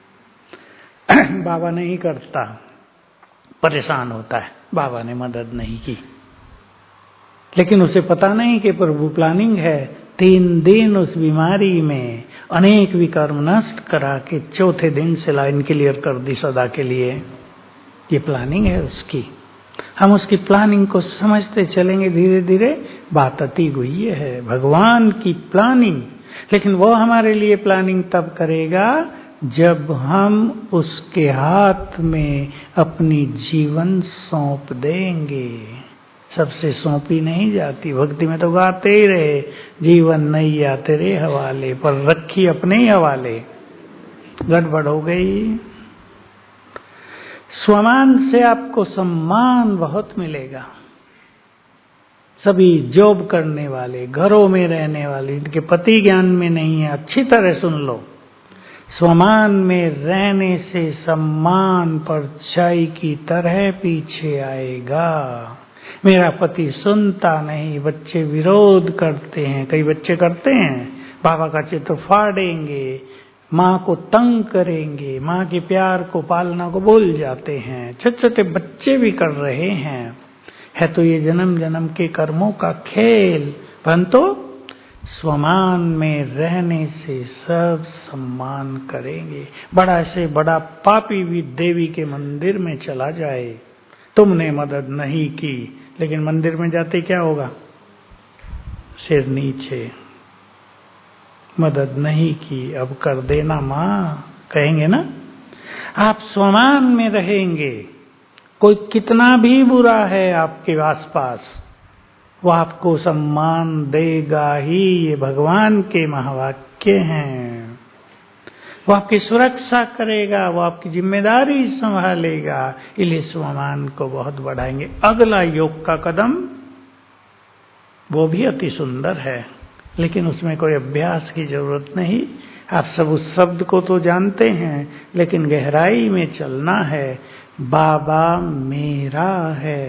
बाबा नहीं करता, परेशान होता है, बाबा ने मदद नहीं की। लेकिन उसे पता नहीं कि प्रभु प्लानिंग है, 3 दिन उस बीमारी में अनेक विकर्म नष्ट करा के चौथे दिन से लाइन क्लियर कर दी सदा के लिए। ये प्लानिंग है उसकी। हम उसकी प्लानिंग को समझते चलेंगे, धीरे धीरे बात अति गुह्य है, भगवान की प्लानिंग। लेकिन वो हमारे लिए प्लानिंग तब करेगा जब हम उसके हाथ में अपनी जीवन सौंप देंगे। सबसे सौंपी नहीं जाती। भक्ति में तो गाते ही रहे, जीवन नैया तेरे हवाले, पर रखी अपने ही हवाले। गड़बड़ हो गई। स्वमान से आपको सम्मान बहुत मिलेगा। सभी जॉब करने वाले, घरों में रहने वाले, इनके पति ज्ञान में नहीं है, अच्छी तरह सुन लो। स्वमान में रहने से सम्मान परछाई की तरह पीछे आएगा। मेरा पति सुनता नहीं, बच्चे विरोध करते हैं, कई बच्चे करते हैं, बाबा का चित्र फाड़ेंगे, माँ को तंग करेंगे, माँ के प्यार को पालना को भूल जाते हैं। छोटे छोटे बच्चे भी कर रहे हैं। है तो ये जन्म जन्म के कर्मों का खेल, परंतु स्वमान में रहने से सब सम्मान करेंगे। बड़ा से बड़ा पापी भी देवी के मंदिर में चला जाए, तुमने मदद नहीं की, लेकिन मंदिर में जाते क्या होगा? सिर नीचे, मदद नहीं की, अब कर देना माँ, कहेंगे ना। आप स्वमान में रहेंगे, कोई कितना भी बुरा है आपके आसपास, वो आपको सम्मान देगा ही। ये भगवान के महावाक्य हैं। वो आपकी सुरक्षा करेगा, वो आपकी जिम्मेदारी संभालेगा, इसलिए स्वमान को बहुत बढ़ाएंगे। अगला योग का कदम वो भी अति सुंदर है, लेकिन उसमें कोई अभ्यास की जरूरत नहीं। आप सब उस शब्द को तो जानते हैं, लेकिन गहराई में चलना है। बाबा मेरा है।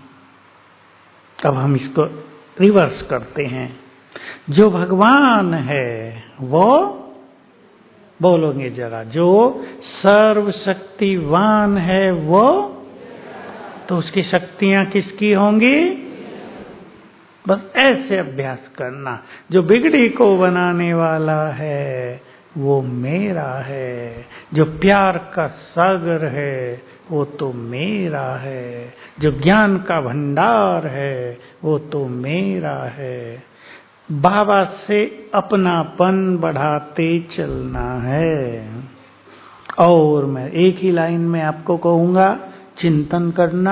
अब हम इसको रिवर्स करते हैं। जो भगवान है वो, बोलोगे जरा, जो सर्वशक्तिवान है वो, तो उसकी शक्तियां किसकी होंगी? बस ऐसे अभ्यास करना। जो बिगड़ी को बनाने वाला है वो मेरा है। जो प्यार का सागर है वो तो मेरा है। जो ज्ञान का भंडार है वो तो मेरा है। बाबा से अपनापन बढ़ाते चलना है। और मैं एक ही लाइन में आपको कहूंगा, चिंतन करना।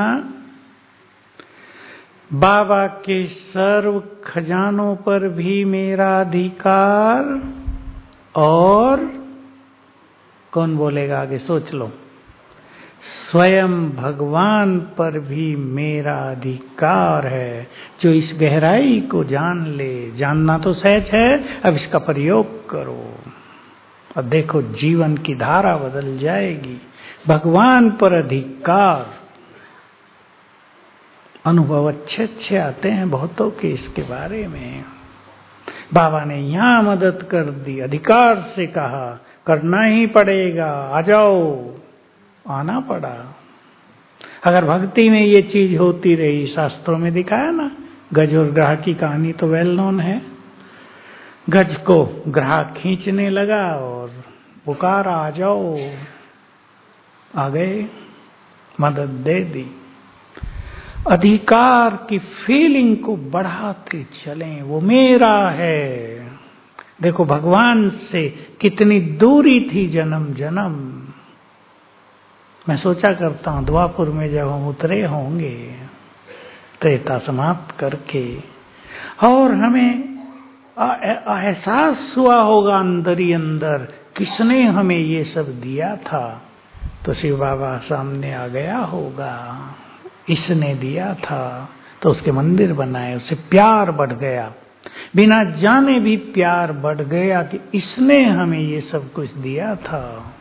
बाबा के सर्व खजानों पर भी मेरा अधिकार, और कौन बोलेगा आगे? सोच लो। स्वयं भगवान पर भी मेरा अधिकार है। जो इस गहराई को जान ले, जानना तो सहज है, अब इसका प्रयोग करो। और देखो जीवन की धारा बदल जाएगी। भगवान पर अधिकार, अनुभव अच्छे अच्छे आते हैं बहुतों के इसके बारे में। बाबा ने यहाँ मदद कर दी, अधिकार से कहा करना ही पड़ेगा, आ जाओ, आना पड़ा। अगर भक्ति में ये चीज होती रही, शास्त्रों में दिखाया ना, गज और ग्राह की कहानी तो वेल नोन है। गज को ग्राहक खींचने लगा और पुकारा आ जाओ, आ गए, मदद दे दी। अधिकार की फीलिंग को बढ़ाते चलें, वो मेरा है। देखो भगवान से कितनी दूरी थी जन्म जन्म। मैं सोचा करता हूँ द्वापुर में जब हम उतरे होंगे त्रेता समाप्त करके, और हमें एहसास हुआ होगा अंदर ही अंदर किसने हमें ये सब दिया था, तो शिव बाबा सामने आ गया होगा, इसने दिया था, तो उसके मंदिर बनाए, उससे प्यार बढ़ गया, बिना जाने भी प्यार बढ़ गया कि इसने हमें ये सब कुछ दिया था।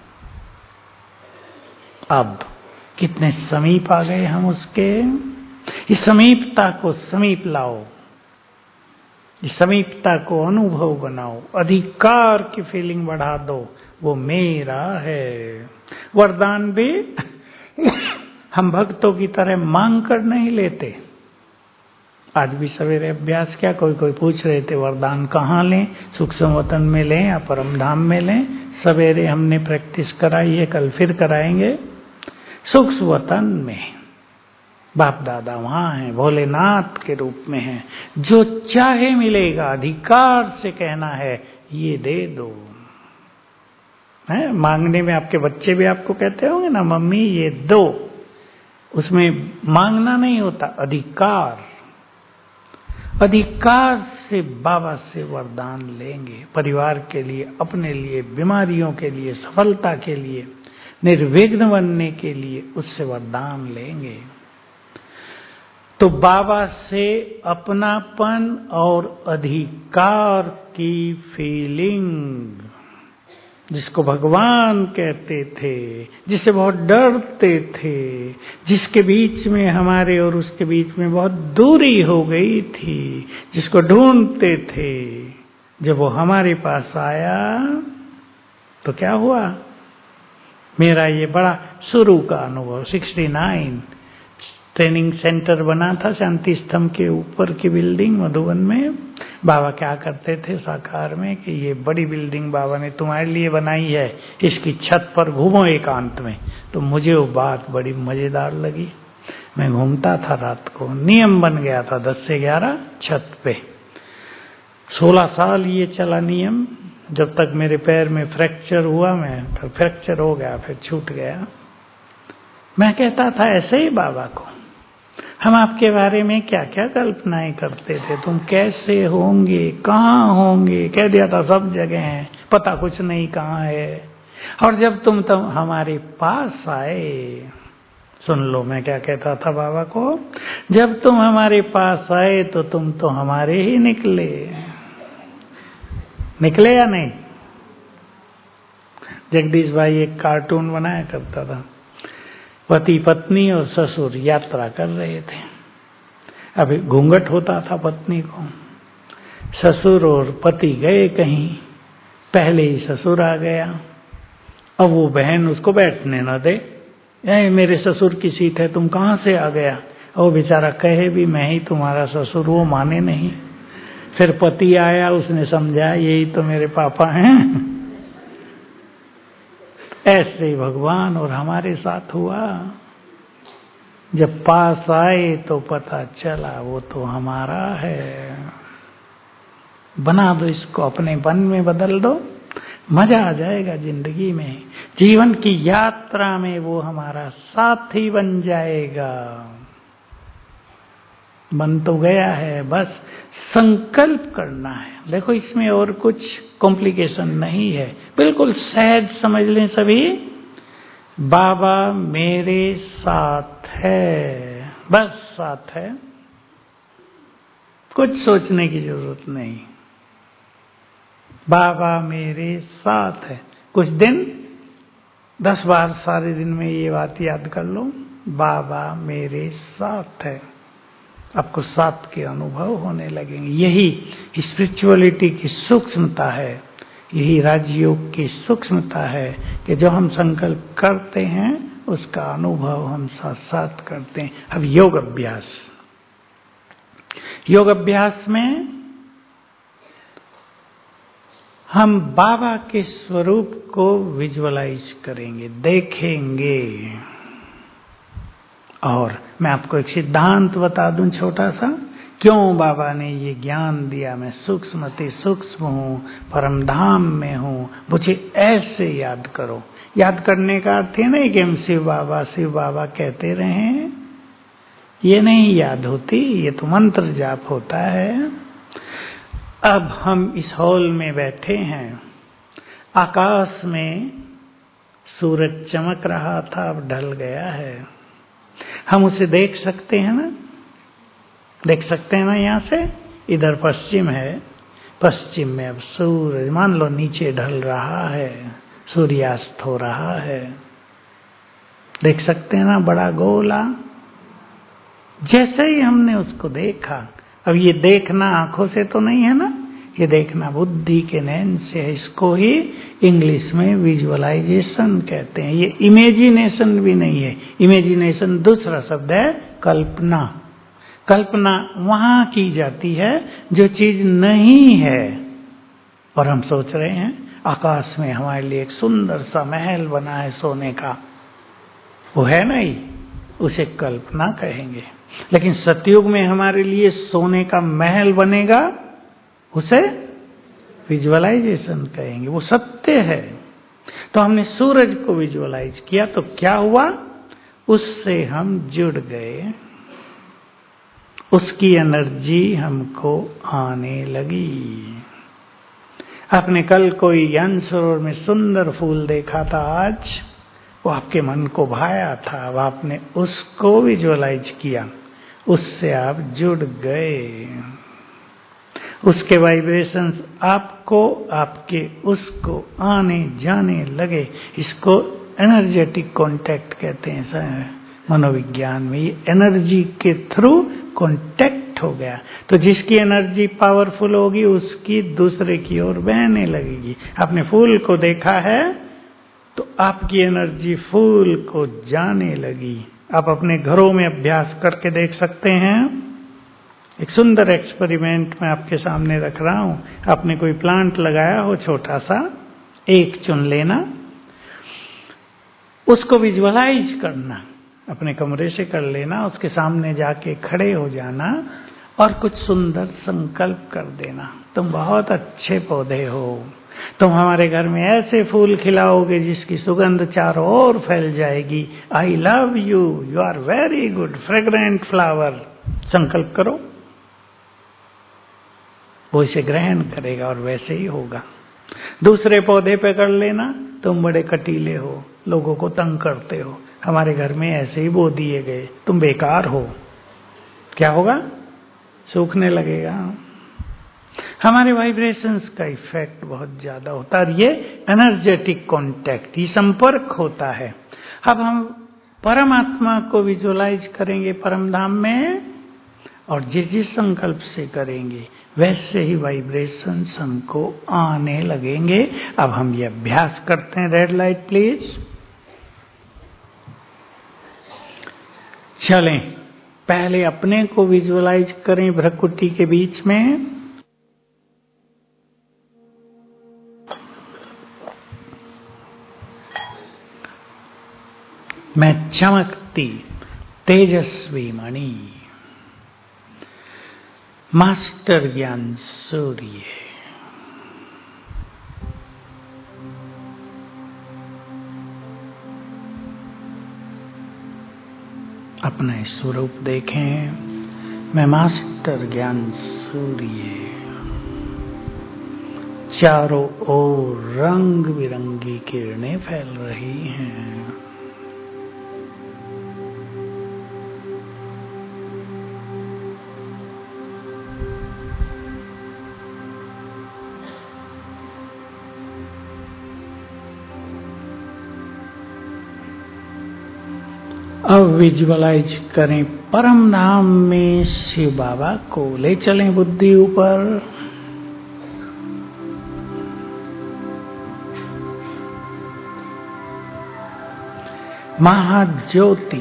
अब कितने समीप आ गए हम उसके। इस समीपता को समीप लाओ, इस समीपता को अनुभव बनाओ, अधिकार की फीलिंग बढ़ा दो, वो मेरा है। वरदान भी हम भक्तों की तरह मांग कर नहीं लेते। आज भी सवेरे अभ्यास क्या, कोई पूछ रहे थे वरदान कहाँ लें, सूक्ष्म वतन में लें या परम धाम में लें। सवेरे हमने प्रैक्टिस कराई है, कल फिर कराएंगे। सूक्ष्म वतन में बाप दादा वहां हैं, भोलेनाथ के रूप में हैं, जो चाहे मिलेगा, अधिकार से कहना है ये दे दो। है मांगने में आपके बच्चे भी आपको कहते होंगे ना, मम्मी ये दो, उसमें मांगना नहीं होता, अधिकार। अधिकार से बाबा से वरदान लेंगे, परिवार के लिए, अपने लिए, बीमारियों के लिए, सफलता के लिए, निर्विघ्न बनने के लिए उससे वरदान लेंगे। तो बाबा से अपनापन और अधिकार की फीलिंग, जिसको भगवान कहते थे, जिससे बहुत डरते थे, जिसके बीच में हमारे और उसके बीच में बहुत दूरी हो गई थी, जिसको ढूंढते थे, जब वो हमारे पास आया तो क्या हुआ। मेरा ये बड़ा शुरू का अनुभव, 69 ट्रेनिंग सेंटर बना था शांति स्तंभ के ऊपर की बिल्डिंग मधुबन में। बाबा क्या करते थे साकार में कि ये बड़ी बिल्डिंग बाबा ने तुम्हारे लिए बनाई है, इसकी छत पर घूमो एकांत में। तो मुझे वो बात बड़ी मजेदार लगी। मैं घूमता था रात को, नियम बन गया था 10 से 11 छत पे। 16 साल ये चला नियम, जब तक मेरे पैर में फ्रैक्चर हुआ, मैं फिर फ्रैक्चर हो गया, फिर छूट गया। मैं कहता था ऐसे ही बाबा को, हम आपके बारे में क्या क्या कल्पनाएं करते थे, तुम कैसे होंगे, कहाँ होंगे, कह दिया था सब जगह हैं, पता कुछ नहीं कहाँ है। और जब तुम हमारे पास आए, सुन लो मैं क्या कहता था बाबा को, जब तुम हमारे पास आए तो तुम तो हमारे ही निकले। निकले या नहीं। जगदीश भाई एक कार्टून बनाया करता था, पति पत्नी और ससुर यात्रा कर रहे थे। अभी घूंघट होता था पत्नी को, ससुर और पति गए कहीं, पहले ही ससुर आ गया। अब वो बहन उसको बैठने न दे, मेरे ससुर की सीट है, तुम कहाँ से आ गया। वो बेचारा कहे भी मैं ही तुम्हारा ससुर, वो माने नहीं। फिर पति आया, उसने समझा यही तो मेरे पापा हैं। ऐसे ही भगवान और हमारे साथ हुआ। जब पास आए तो पता चला वो तो हमारा है। बना दो इसको, अपने मन में बदल दो, मजा आ जाएगा जिंदगी में। जीवन की यात्रा में वो हमारा साथी बन जाएगा। बन तो गया है, बस संकल्प करना है। देखो इसमें और कुछ कॉम्प्लिकेशन नहीं है, बिल्कुल सहज समझ लें सभी। बाबा मेरे साथ है, बस साथ है, कुछ सोचने की जरूरत नहीं। बाबा मेरे साथ है, कुछ दिन 10 बार सारे दिन में ये बात याद कर लो, बाबा मेरे साथ है। आपको साथ के अनुभव होने लगेंगे। यही स्पिरिचुअलिटी की सूक्ष्मता है, यही राजयोग की सूक्ष्मता है कि जो हम संकल्प करते हैं उसका अनुभव हम साथ साथ करते हैं। अब योग अभ्यास, योग अभ्यास में हम बाबा के स्वरूप को विजुअलाइज करेंगे, देखेंगे। और मैं आपको एक सिद्धांत बता दूं छोटा सा, क्यों बाबा ने ये ज्ञान दिया। मैं सूक्ष्म अति सूक्ष्म हूं, परम धाम में हूं, मुझे ऐसे याद करो। याद करने का अर्थ है नहीं कि हम शिव बाबा कहते रहें, ये नहीं याद होती, ये तो मंत्र जाप होता है। अब हम इस हॉल में बैठे हैं, आकाश में सूरज चमक रहा था, अब ढल गया है। हम उसे देख सकते हैं ना, देख सकते हैं ना। यहाँ से इधर पश्चिम है, पश्चिम में अब सूरज मान लो नीचे ढल रहा है, सूर्यास्त हो रहा है। देख सकते हैं ना, बड़ा गोला। जैसे ही हमने उसको देखा, अब ये देखना आंखों से तो नहीं है ना, ये देखना बुद्धि के नयन से है। इसको ही इंग्लिश में विजुअलाइजेशन कहते हैं। ये इमेजिनेशन भी नहीं है, इमेजिनेशन दूसरा शब्द है कल्पना। कल्पना वहां की जाती है जो चीज नहीं है। और हम सोच रहे हैं आकाश में हमारे लिए एक सुंदर सा महल बना है सोने का, वो है नहीं, उसे कल्पना कहेंगे। लेकिन सतयुग में हमारे लिए सोने का महल बनेगा, उसे विजुअलाइजेशन कहेंगे, वो सत्य है। तो हमने सूरज को विजुअलाइज किया तो क्या हुआ, उससे हम जुड़ गए, उसकी एनर्जी हमको आने लगी। आपने कल कोई ज्ञान सरोवर में सुंदर फूल देखा था, आज वो आपके मन को भाया था, अब आपने उसको विजुअलाइज किया, उससे आप जुड़ गए। उसके वाइब्रेशंस आपको, आपके उसको आने जाने लगे। इसको एनर्जेटिक कांटेक्ट कहते हैं मनोविज्ञान में। ये एनर्जी के थ्रू कांटेक्ट हो गया, तो जिसकी एनर्जी पावरफुल होगी उसकी दूसरे की ओर बहने लगेगी। आपने फूल को देखा है तो आपकी एनर्जी फूल को जाने लगी। आप अपने घरों में अभ्यास करके देख सकते हैं। एक सुंदर एक्सपेरिमेंट मैं आपके सामने रख रहा हूं। आपने कोई प्लांट लगाया हो छोटा सा, एक चुन लेना, उसको विजुअलाइज करना, अपने कमरे से कर लेना, उसके सामने जाके खड़े हो जाना और कुछ सुंदर संकल्प कर देना, तुम बहुत अच्छे पौधे हो, तुम हमारे घर में ऐसे फूल खिलाओगे जिसकी सुगंध चारों ओर फैल जाएगी। I love you, you are very good, fragrant flower. संकल्प करो, वो इसे ग्रहण करेगा और वैसे ही होगा। दूसरे पौधे पे कर लेना, तुम बड़े कटीले हो, लोगों को तंग करते हो, हमारे घर में ऐसे ही बो दिए गए, तुम बेकार हो। क्या होगा, सूखने लगेगा। हमारे वाइब्रेशंस का इफेक्ट बहुत ज्यादा होता है। ये एनर्जेटिक कांटेक्ट, ये संपर्क होता है। अब हम परमात्मा को विजुअलाइज करेंगे परम धाम में, और जिस जिस संकल्प से करेंगे वैसे ही वाइब्रेशंस हमको आने लगेंगे। अब हम ये अभ्यास करते हैं। Red light please. चलें, पहले अपने को विजुअलाइज करें भ्रकुटी के बीच में। मैं चमकती तेजस्वी मणि, मास्टर ज्ञान सूर्य, अपना स्वरूप देखें। मैं मास्टर ज्ञान सूर्य, चारों ओर रंग बिरंगी किरणें फैल रही हैं। अब विजुअलाइज करें परम धाम में शिव बाबा को, ले चलें बुद्धि ऊपर। महाज्योति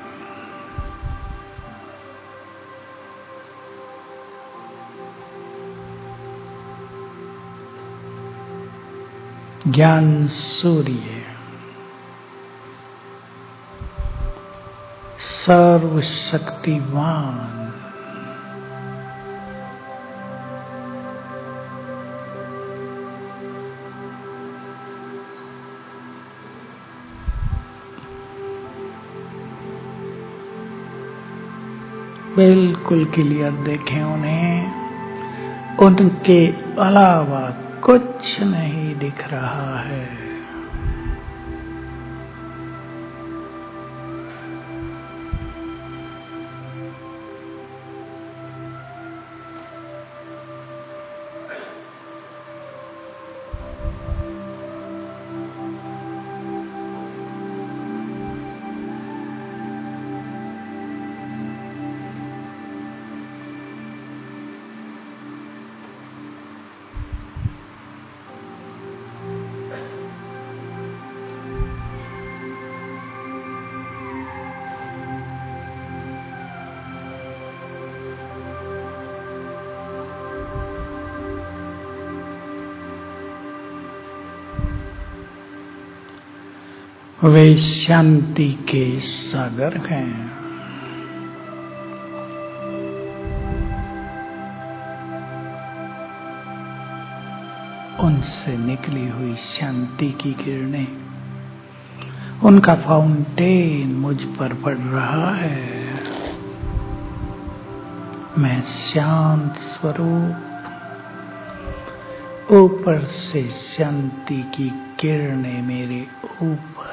ज्ञान सूर्य सर्वशक्तिवान बिल्कुल क्लियर देखें उन्हें, उनके अलावा कुछ नहीं दिख रहा है। वे शांति के सागर हैं। उनसे निकली हुई शांति की किरणें, उनका फाउंटेन मुझ पर पड़ रहा है। मैं शांत स्वरूप, ऊपर से शांति की किरणें मेरे ऊपर।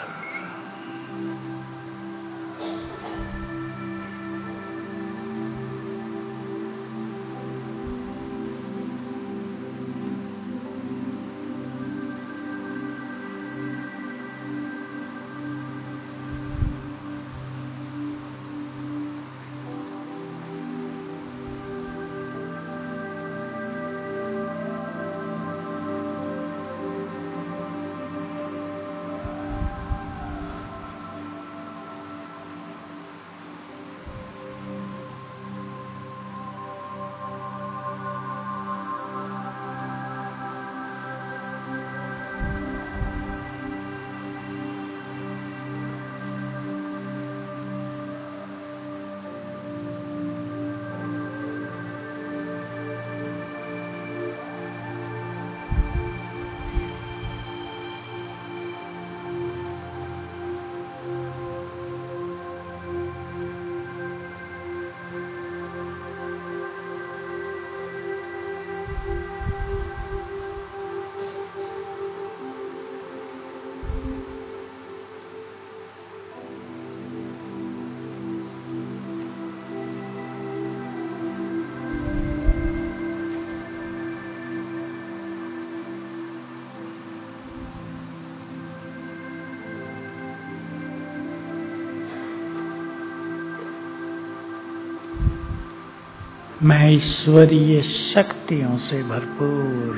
मैं ईश्वरीय शक्तियों से भरपूर,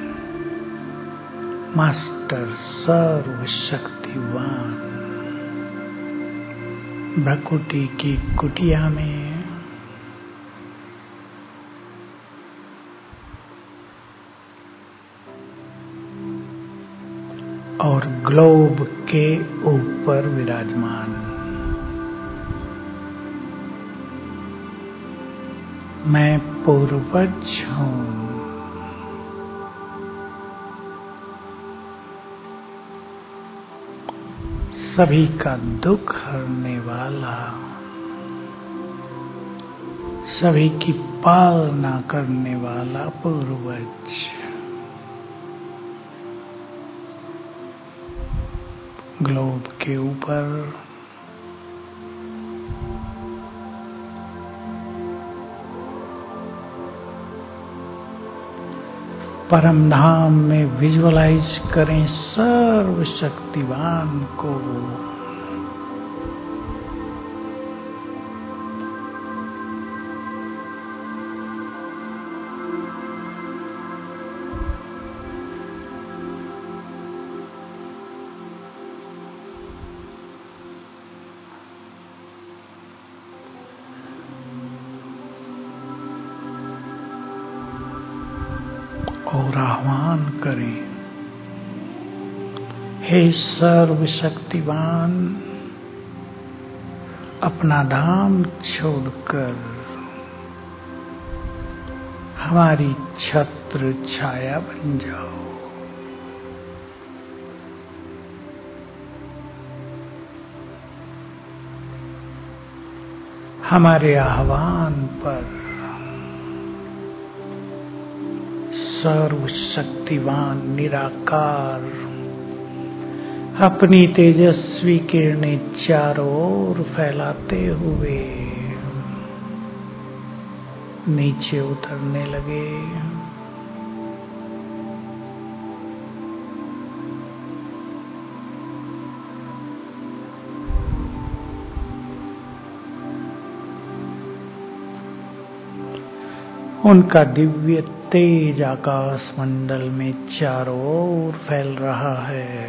मास्टर सर्वशक्तिवान, भ्रकुटी की कुटिया में और ग्लोब के ऊपर विराजमान। मैं पूर्वज हूँ। सभी का दुख हरने वाला, सभी की पालना करने वाला पूर्वज। ग्लोब के ऊपर परम धाम में विजुअलाइज करें सर्वशक्तिवान को। और आह्वान करें, हे सर्वशक्तिवान, अपना धाम छोड़कर हमारी छत्र छाया बन जाओ। हमारे आह्वान पर सर्वशक्तिवान निराकार अपनी तेजस्वी किरणें चारों ओर फैलाते हुए नीचे उतरने लगे। उनका दिव्य तेज आकाश मंडल में चारों ओर फैल रहा है,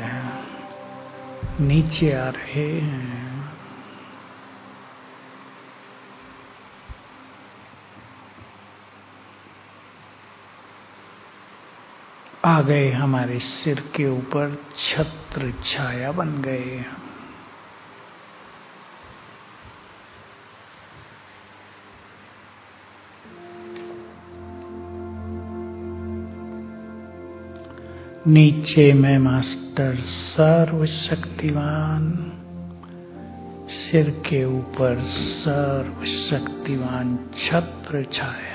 नीचे आ रहे हैं। आ गए, हमारे सिर के ऊपर छत्र छाया बन गए। नीचे मैं मास्टर सर्वशक्तिवान, सिर के ऊपर सर्वशक्तिवान छत्र छाया।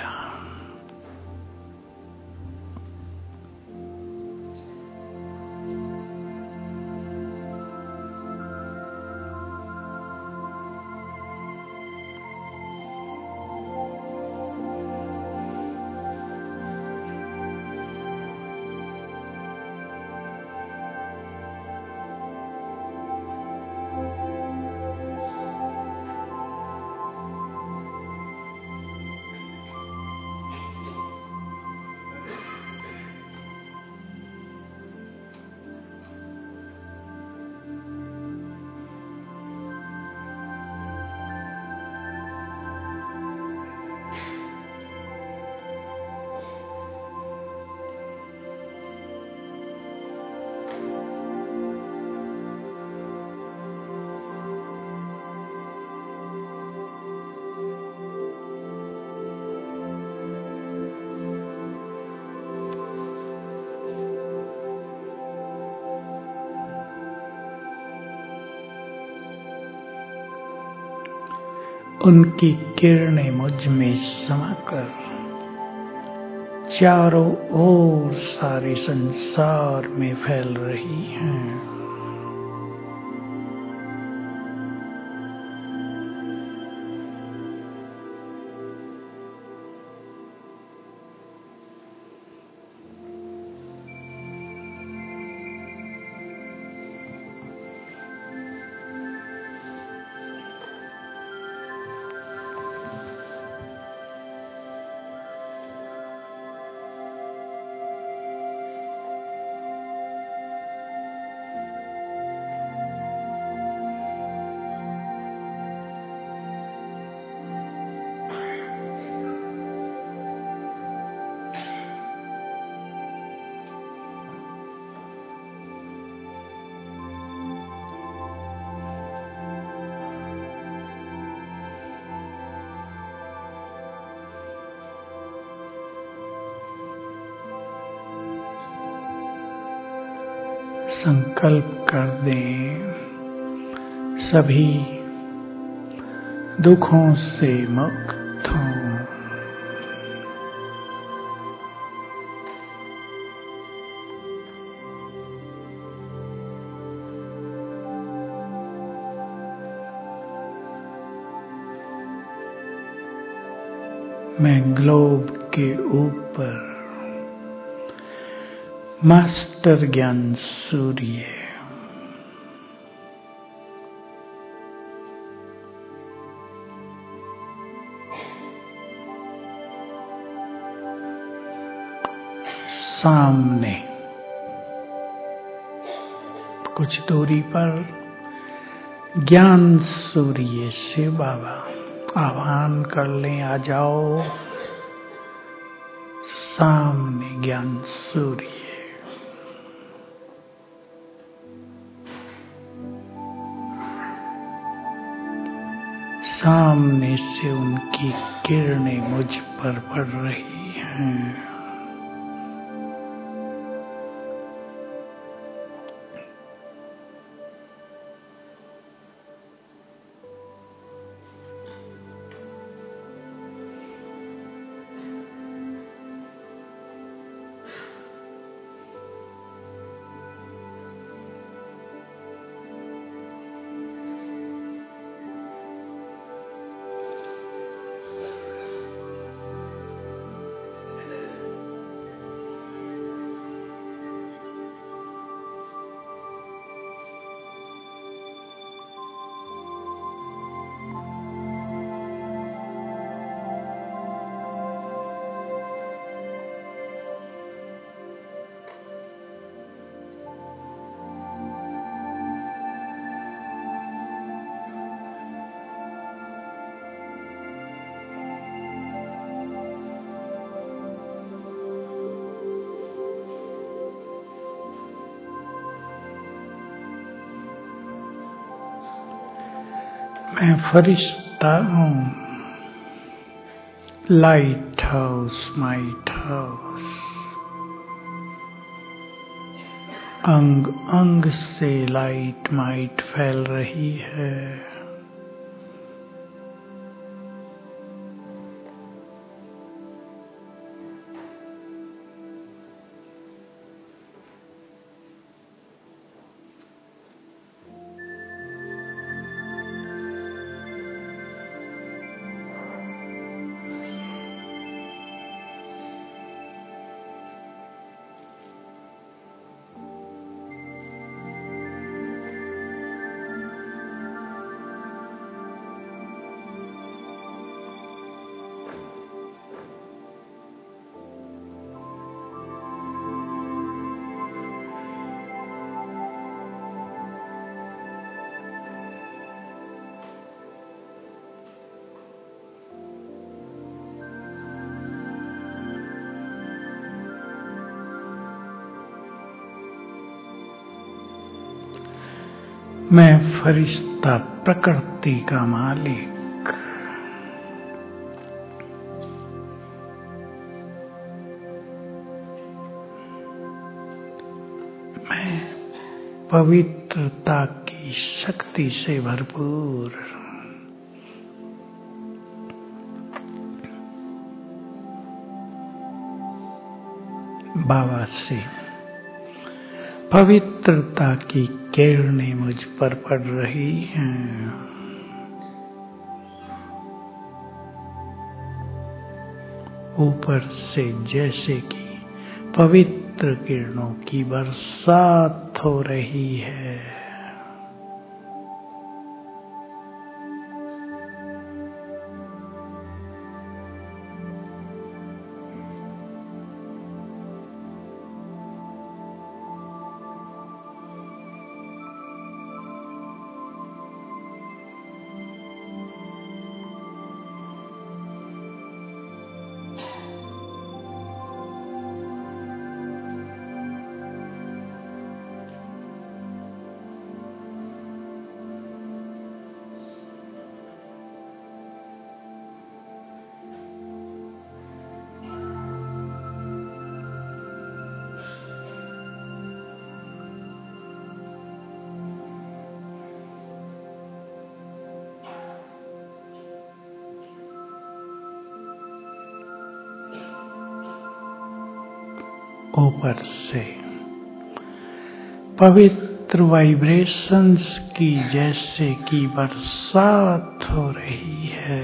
उनकी किरणें मुझ में समाकर चारों ओर सारे संसार में फैल रही हैं। संकल्प कर दें, सभी दुखों से मुक्त हों। मैं ग्लोब के ऊपर मास्टर ज्ञान सूर्य सामने कुछ दूरी पर ज्ञान सूर्य शिव बाबा आह्वान कर लें, आ जाओ सामने ज्ञान सूर्य, सामने से उनकी किरणें मुझ पर पड़ रही हैं। मैं फरिश्ता हूँ, लाइट हाउस, माइट हाउस, अंग अंग से लाइट माइट फैल रही है। मैं फरिश्ता, प्रकृति का मालिक, मैं पवित्रता की शक्ति से भरपूर, बाबा से पवित्रता की किरणें मुझ पर पड़ रही हैं। ऊपर से जैसे कि पवित्र किरणों की बरसात हो रही है। ऊपर से पवित्र वाइब्रेशंस की जैसे कि बरसात हो रही है।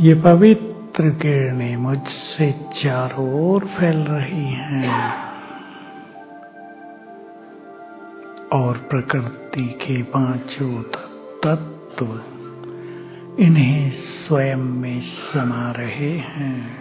ये पवित्र किरणें मुझसे चारों ओर फैल रही हैं और प्रकृति के पांचों तत्व इन्हें स्वयं में समा रहे हैं।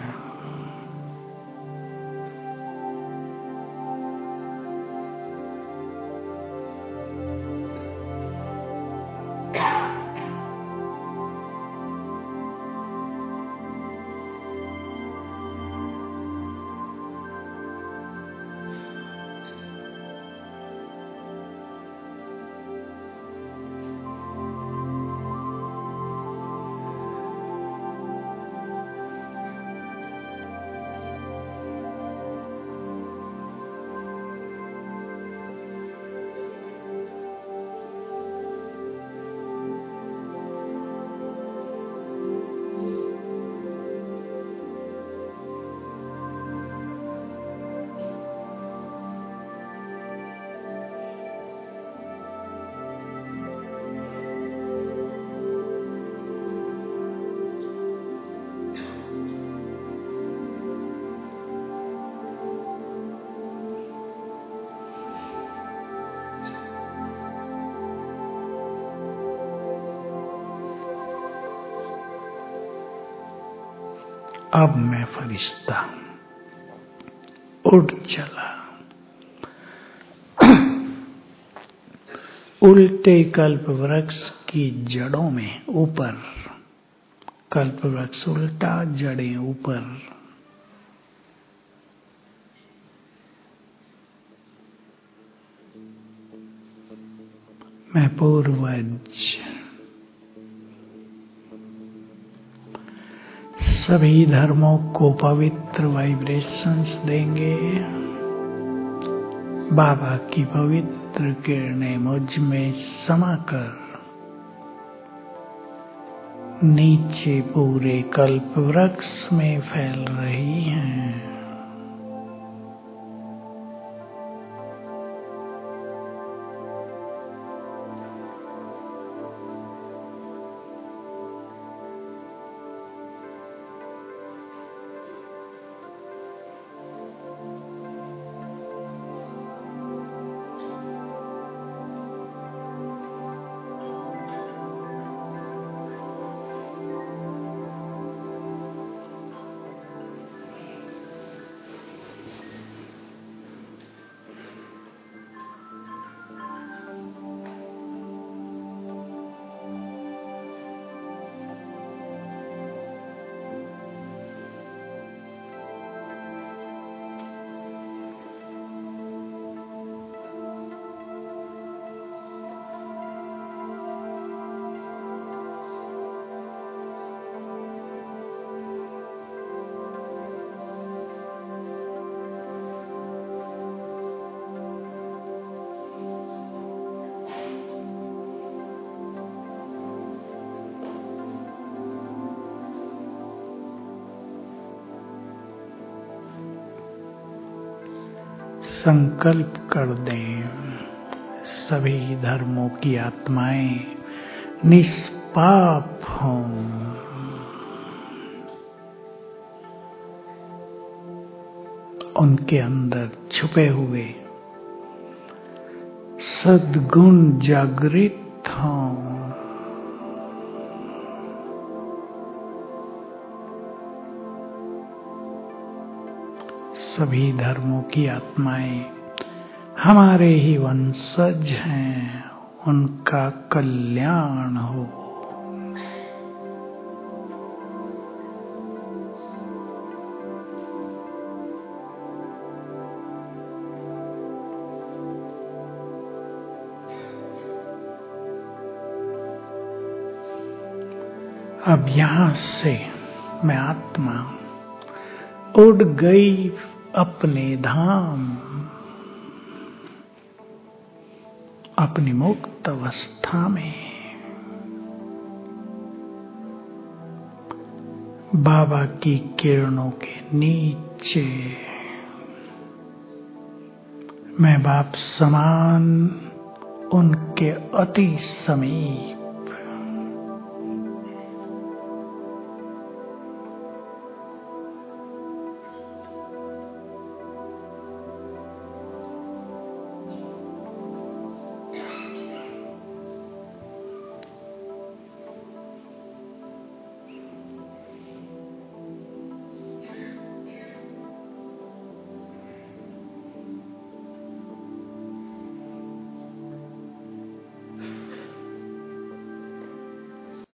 अब मैं फरिश्ता उड़ चला उल्टे कल्प वृक्ष की जड़ों में ऊपर। कल्प वृक्ष उल्टा, जड़ें ऊपर। मैं पूर्वज सभी धर्मों को पवित्र वाइब्रेशंस देंगे। बाबा की पवित्र किरणें मुझ में समाकर नीचे पूरे कल्प वृक्ष में फैल रही हैं। संकल्प कर दें, सभी धर्मों की आत्माएं निष्पाप हों। उनके अंदर छुपे हुए सद्गुण जागृत हों। सभी धर्मों की आत्माएं हमारे ही वंशज हैं, उनका कल्याण हो। अब यहाँ से मैं आत्मा उड़ गई अपने धाम, अपनी मुक्त अवस्था में। बाबा की किरणों के नीचे मैं बाप समान उनके अति समीप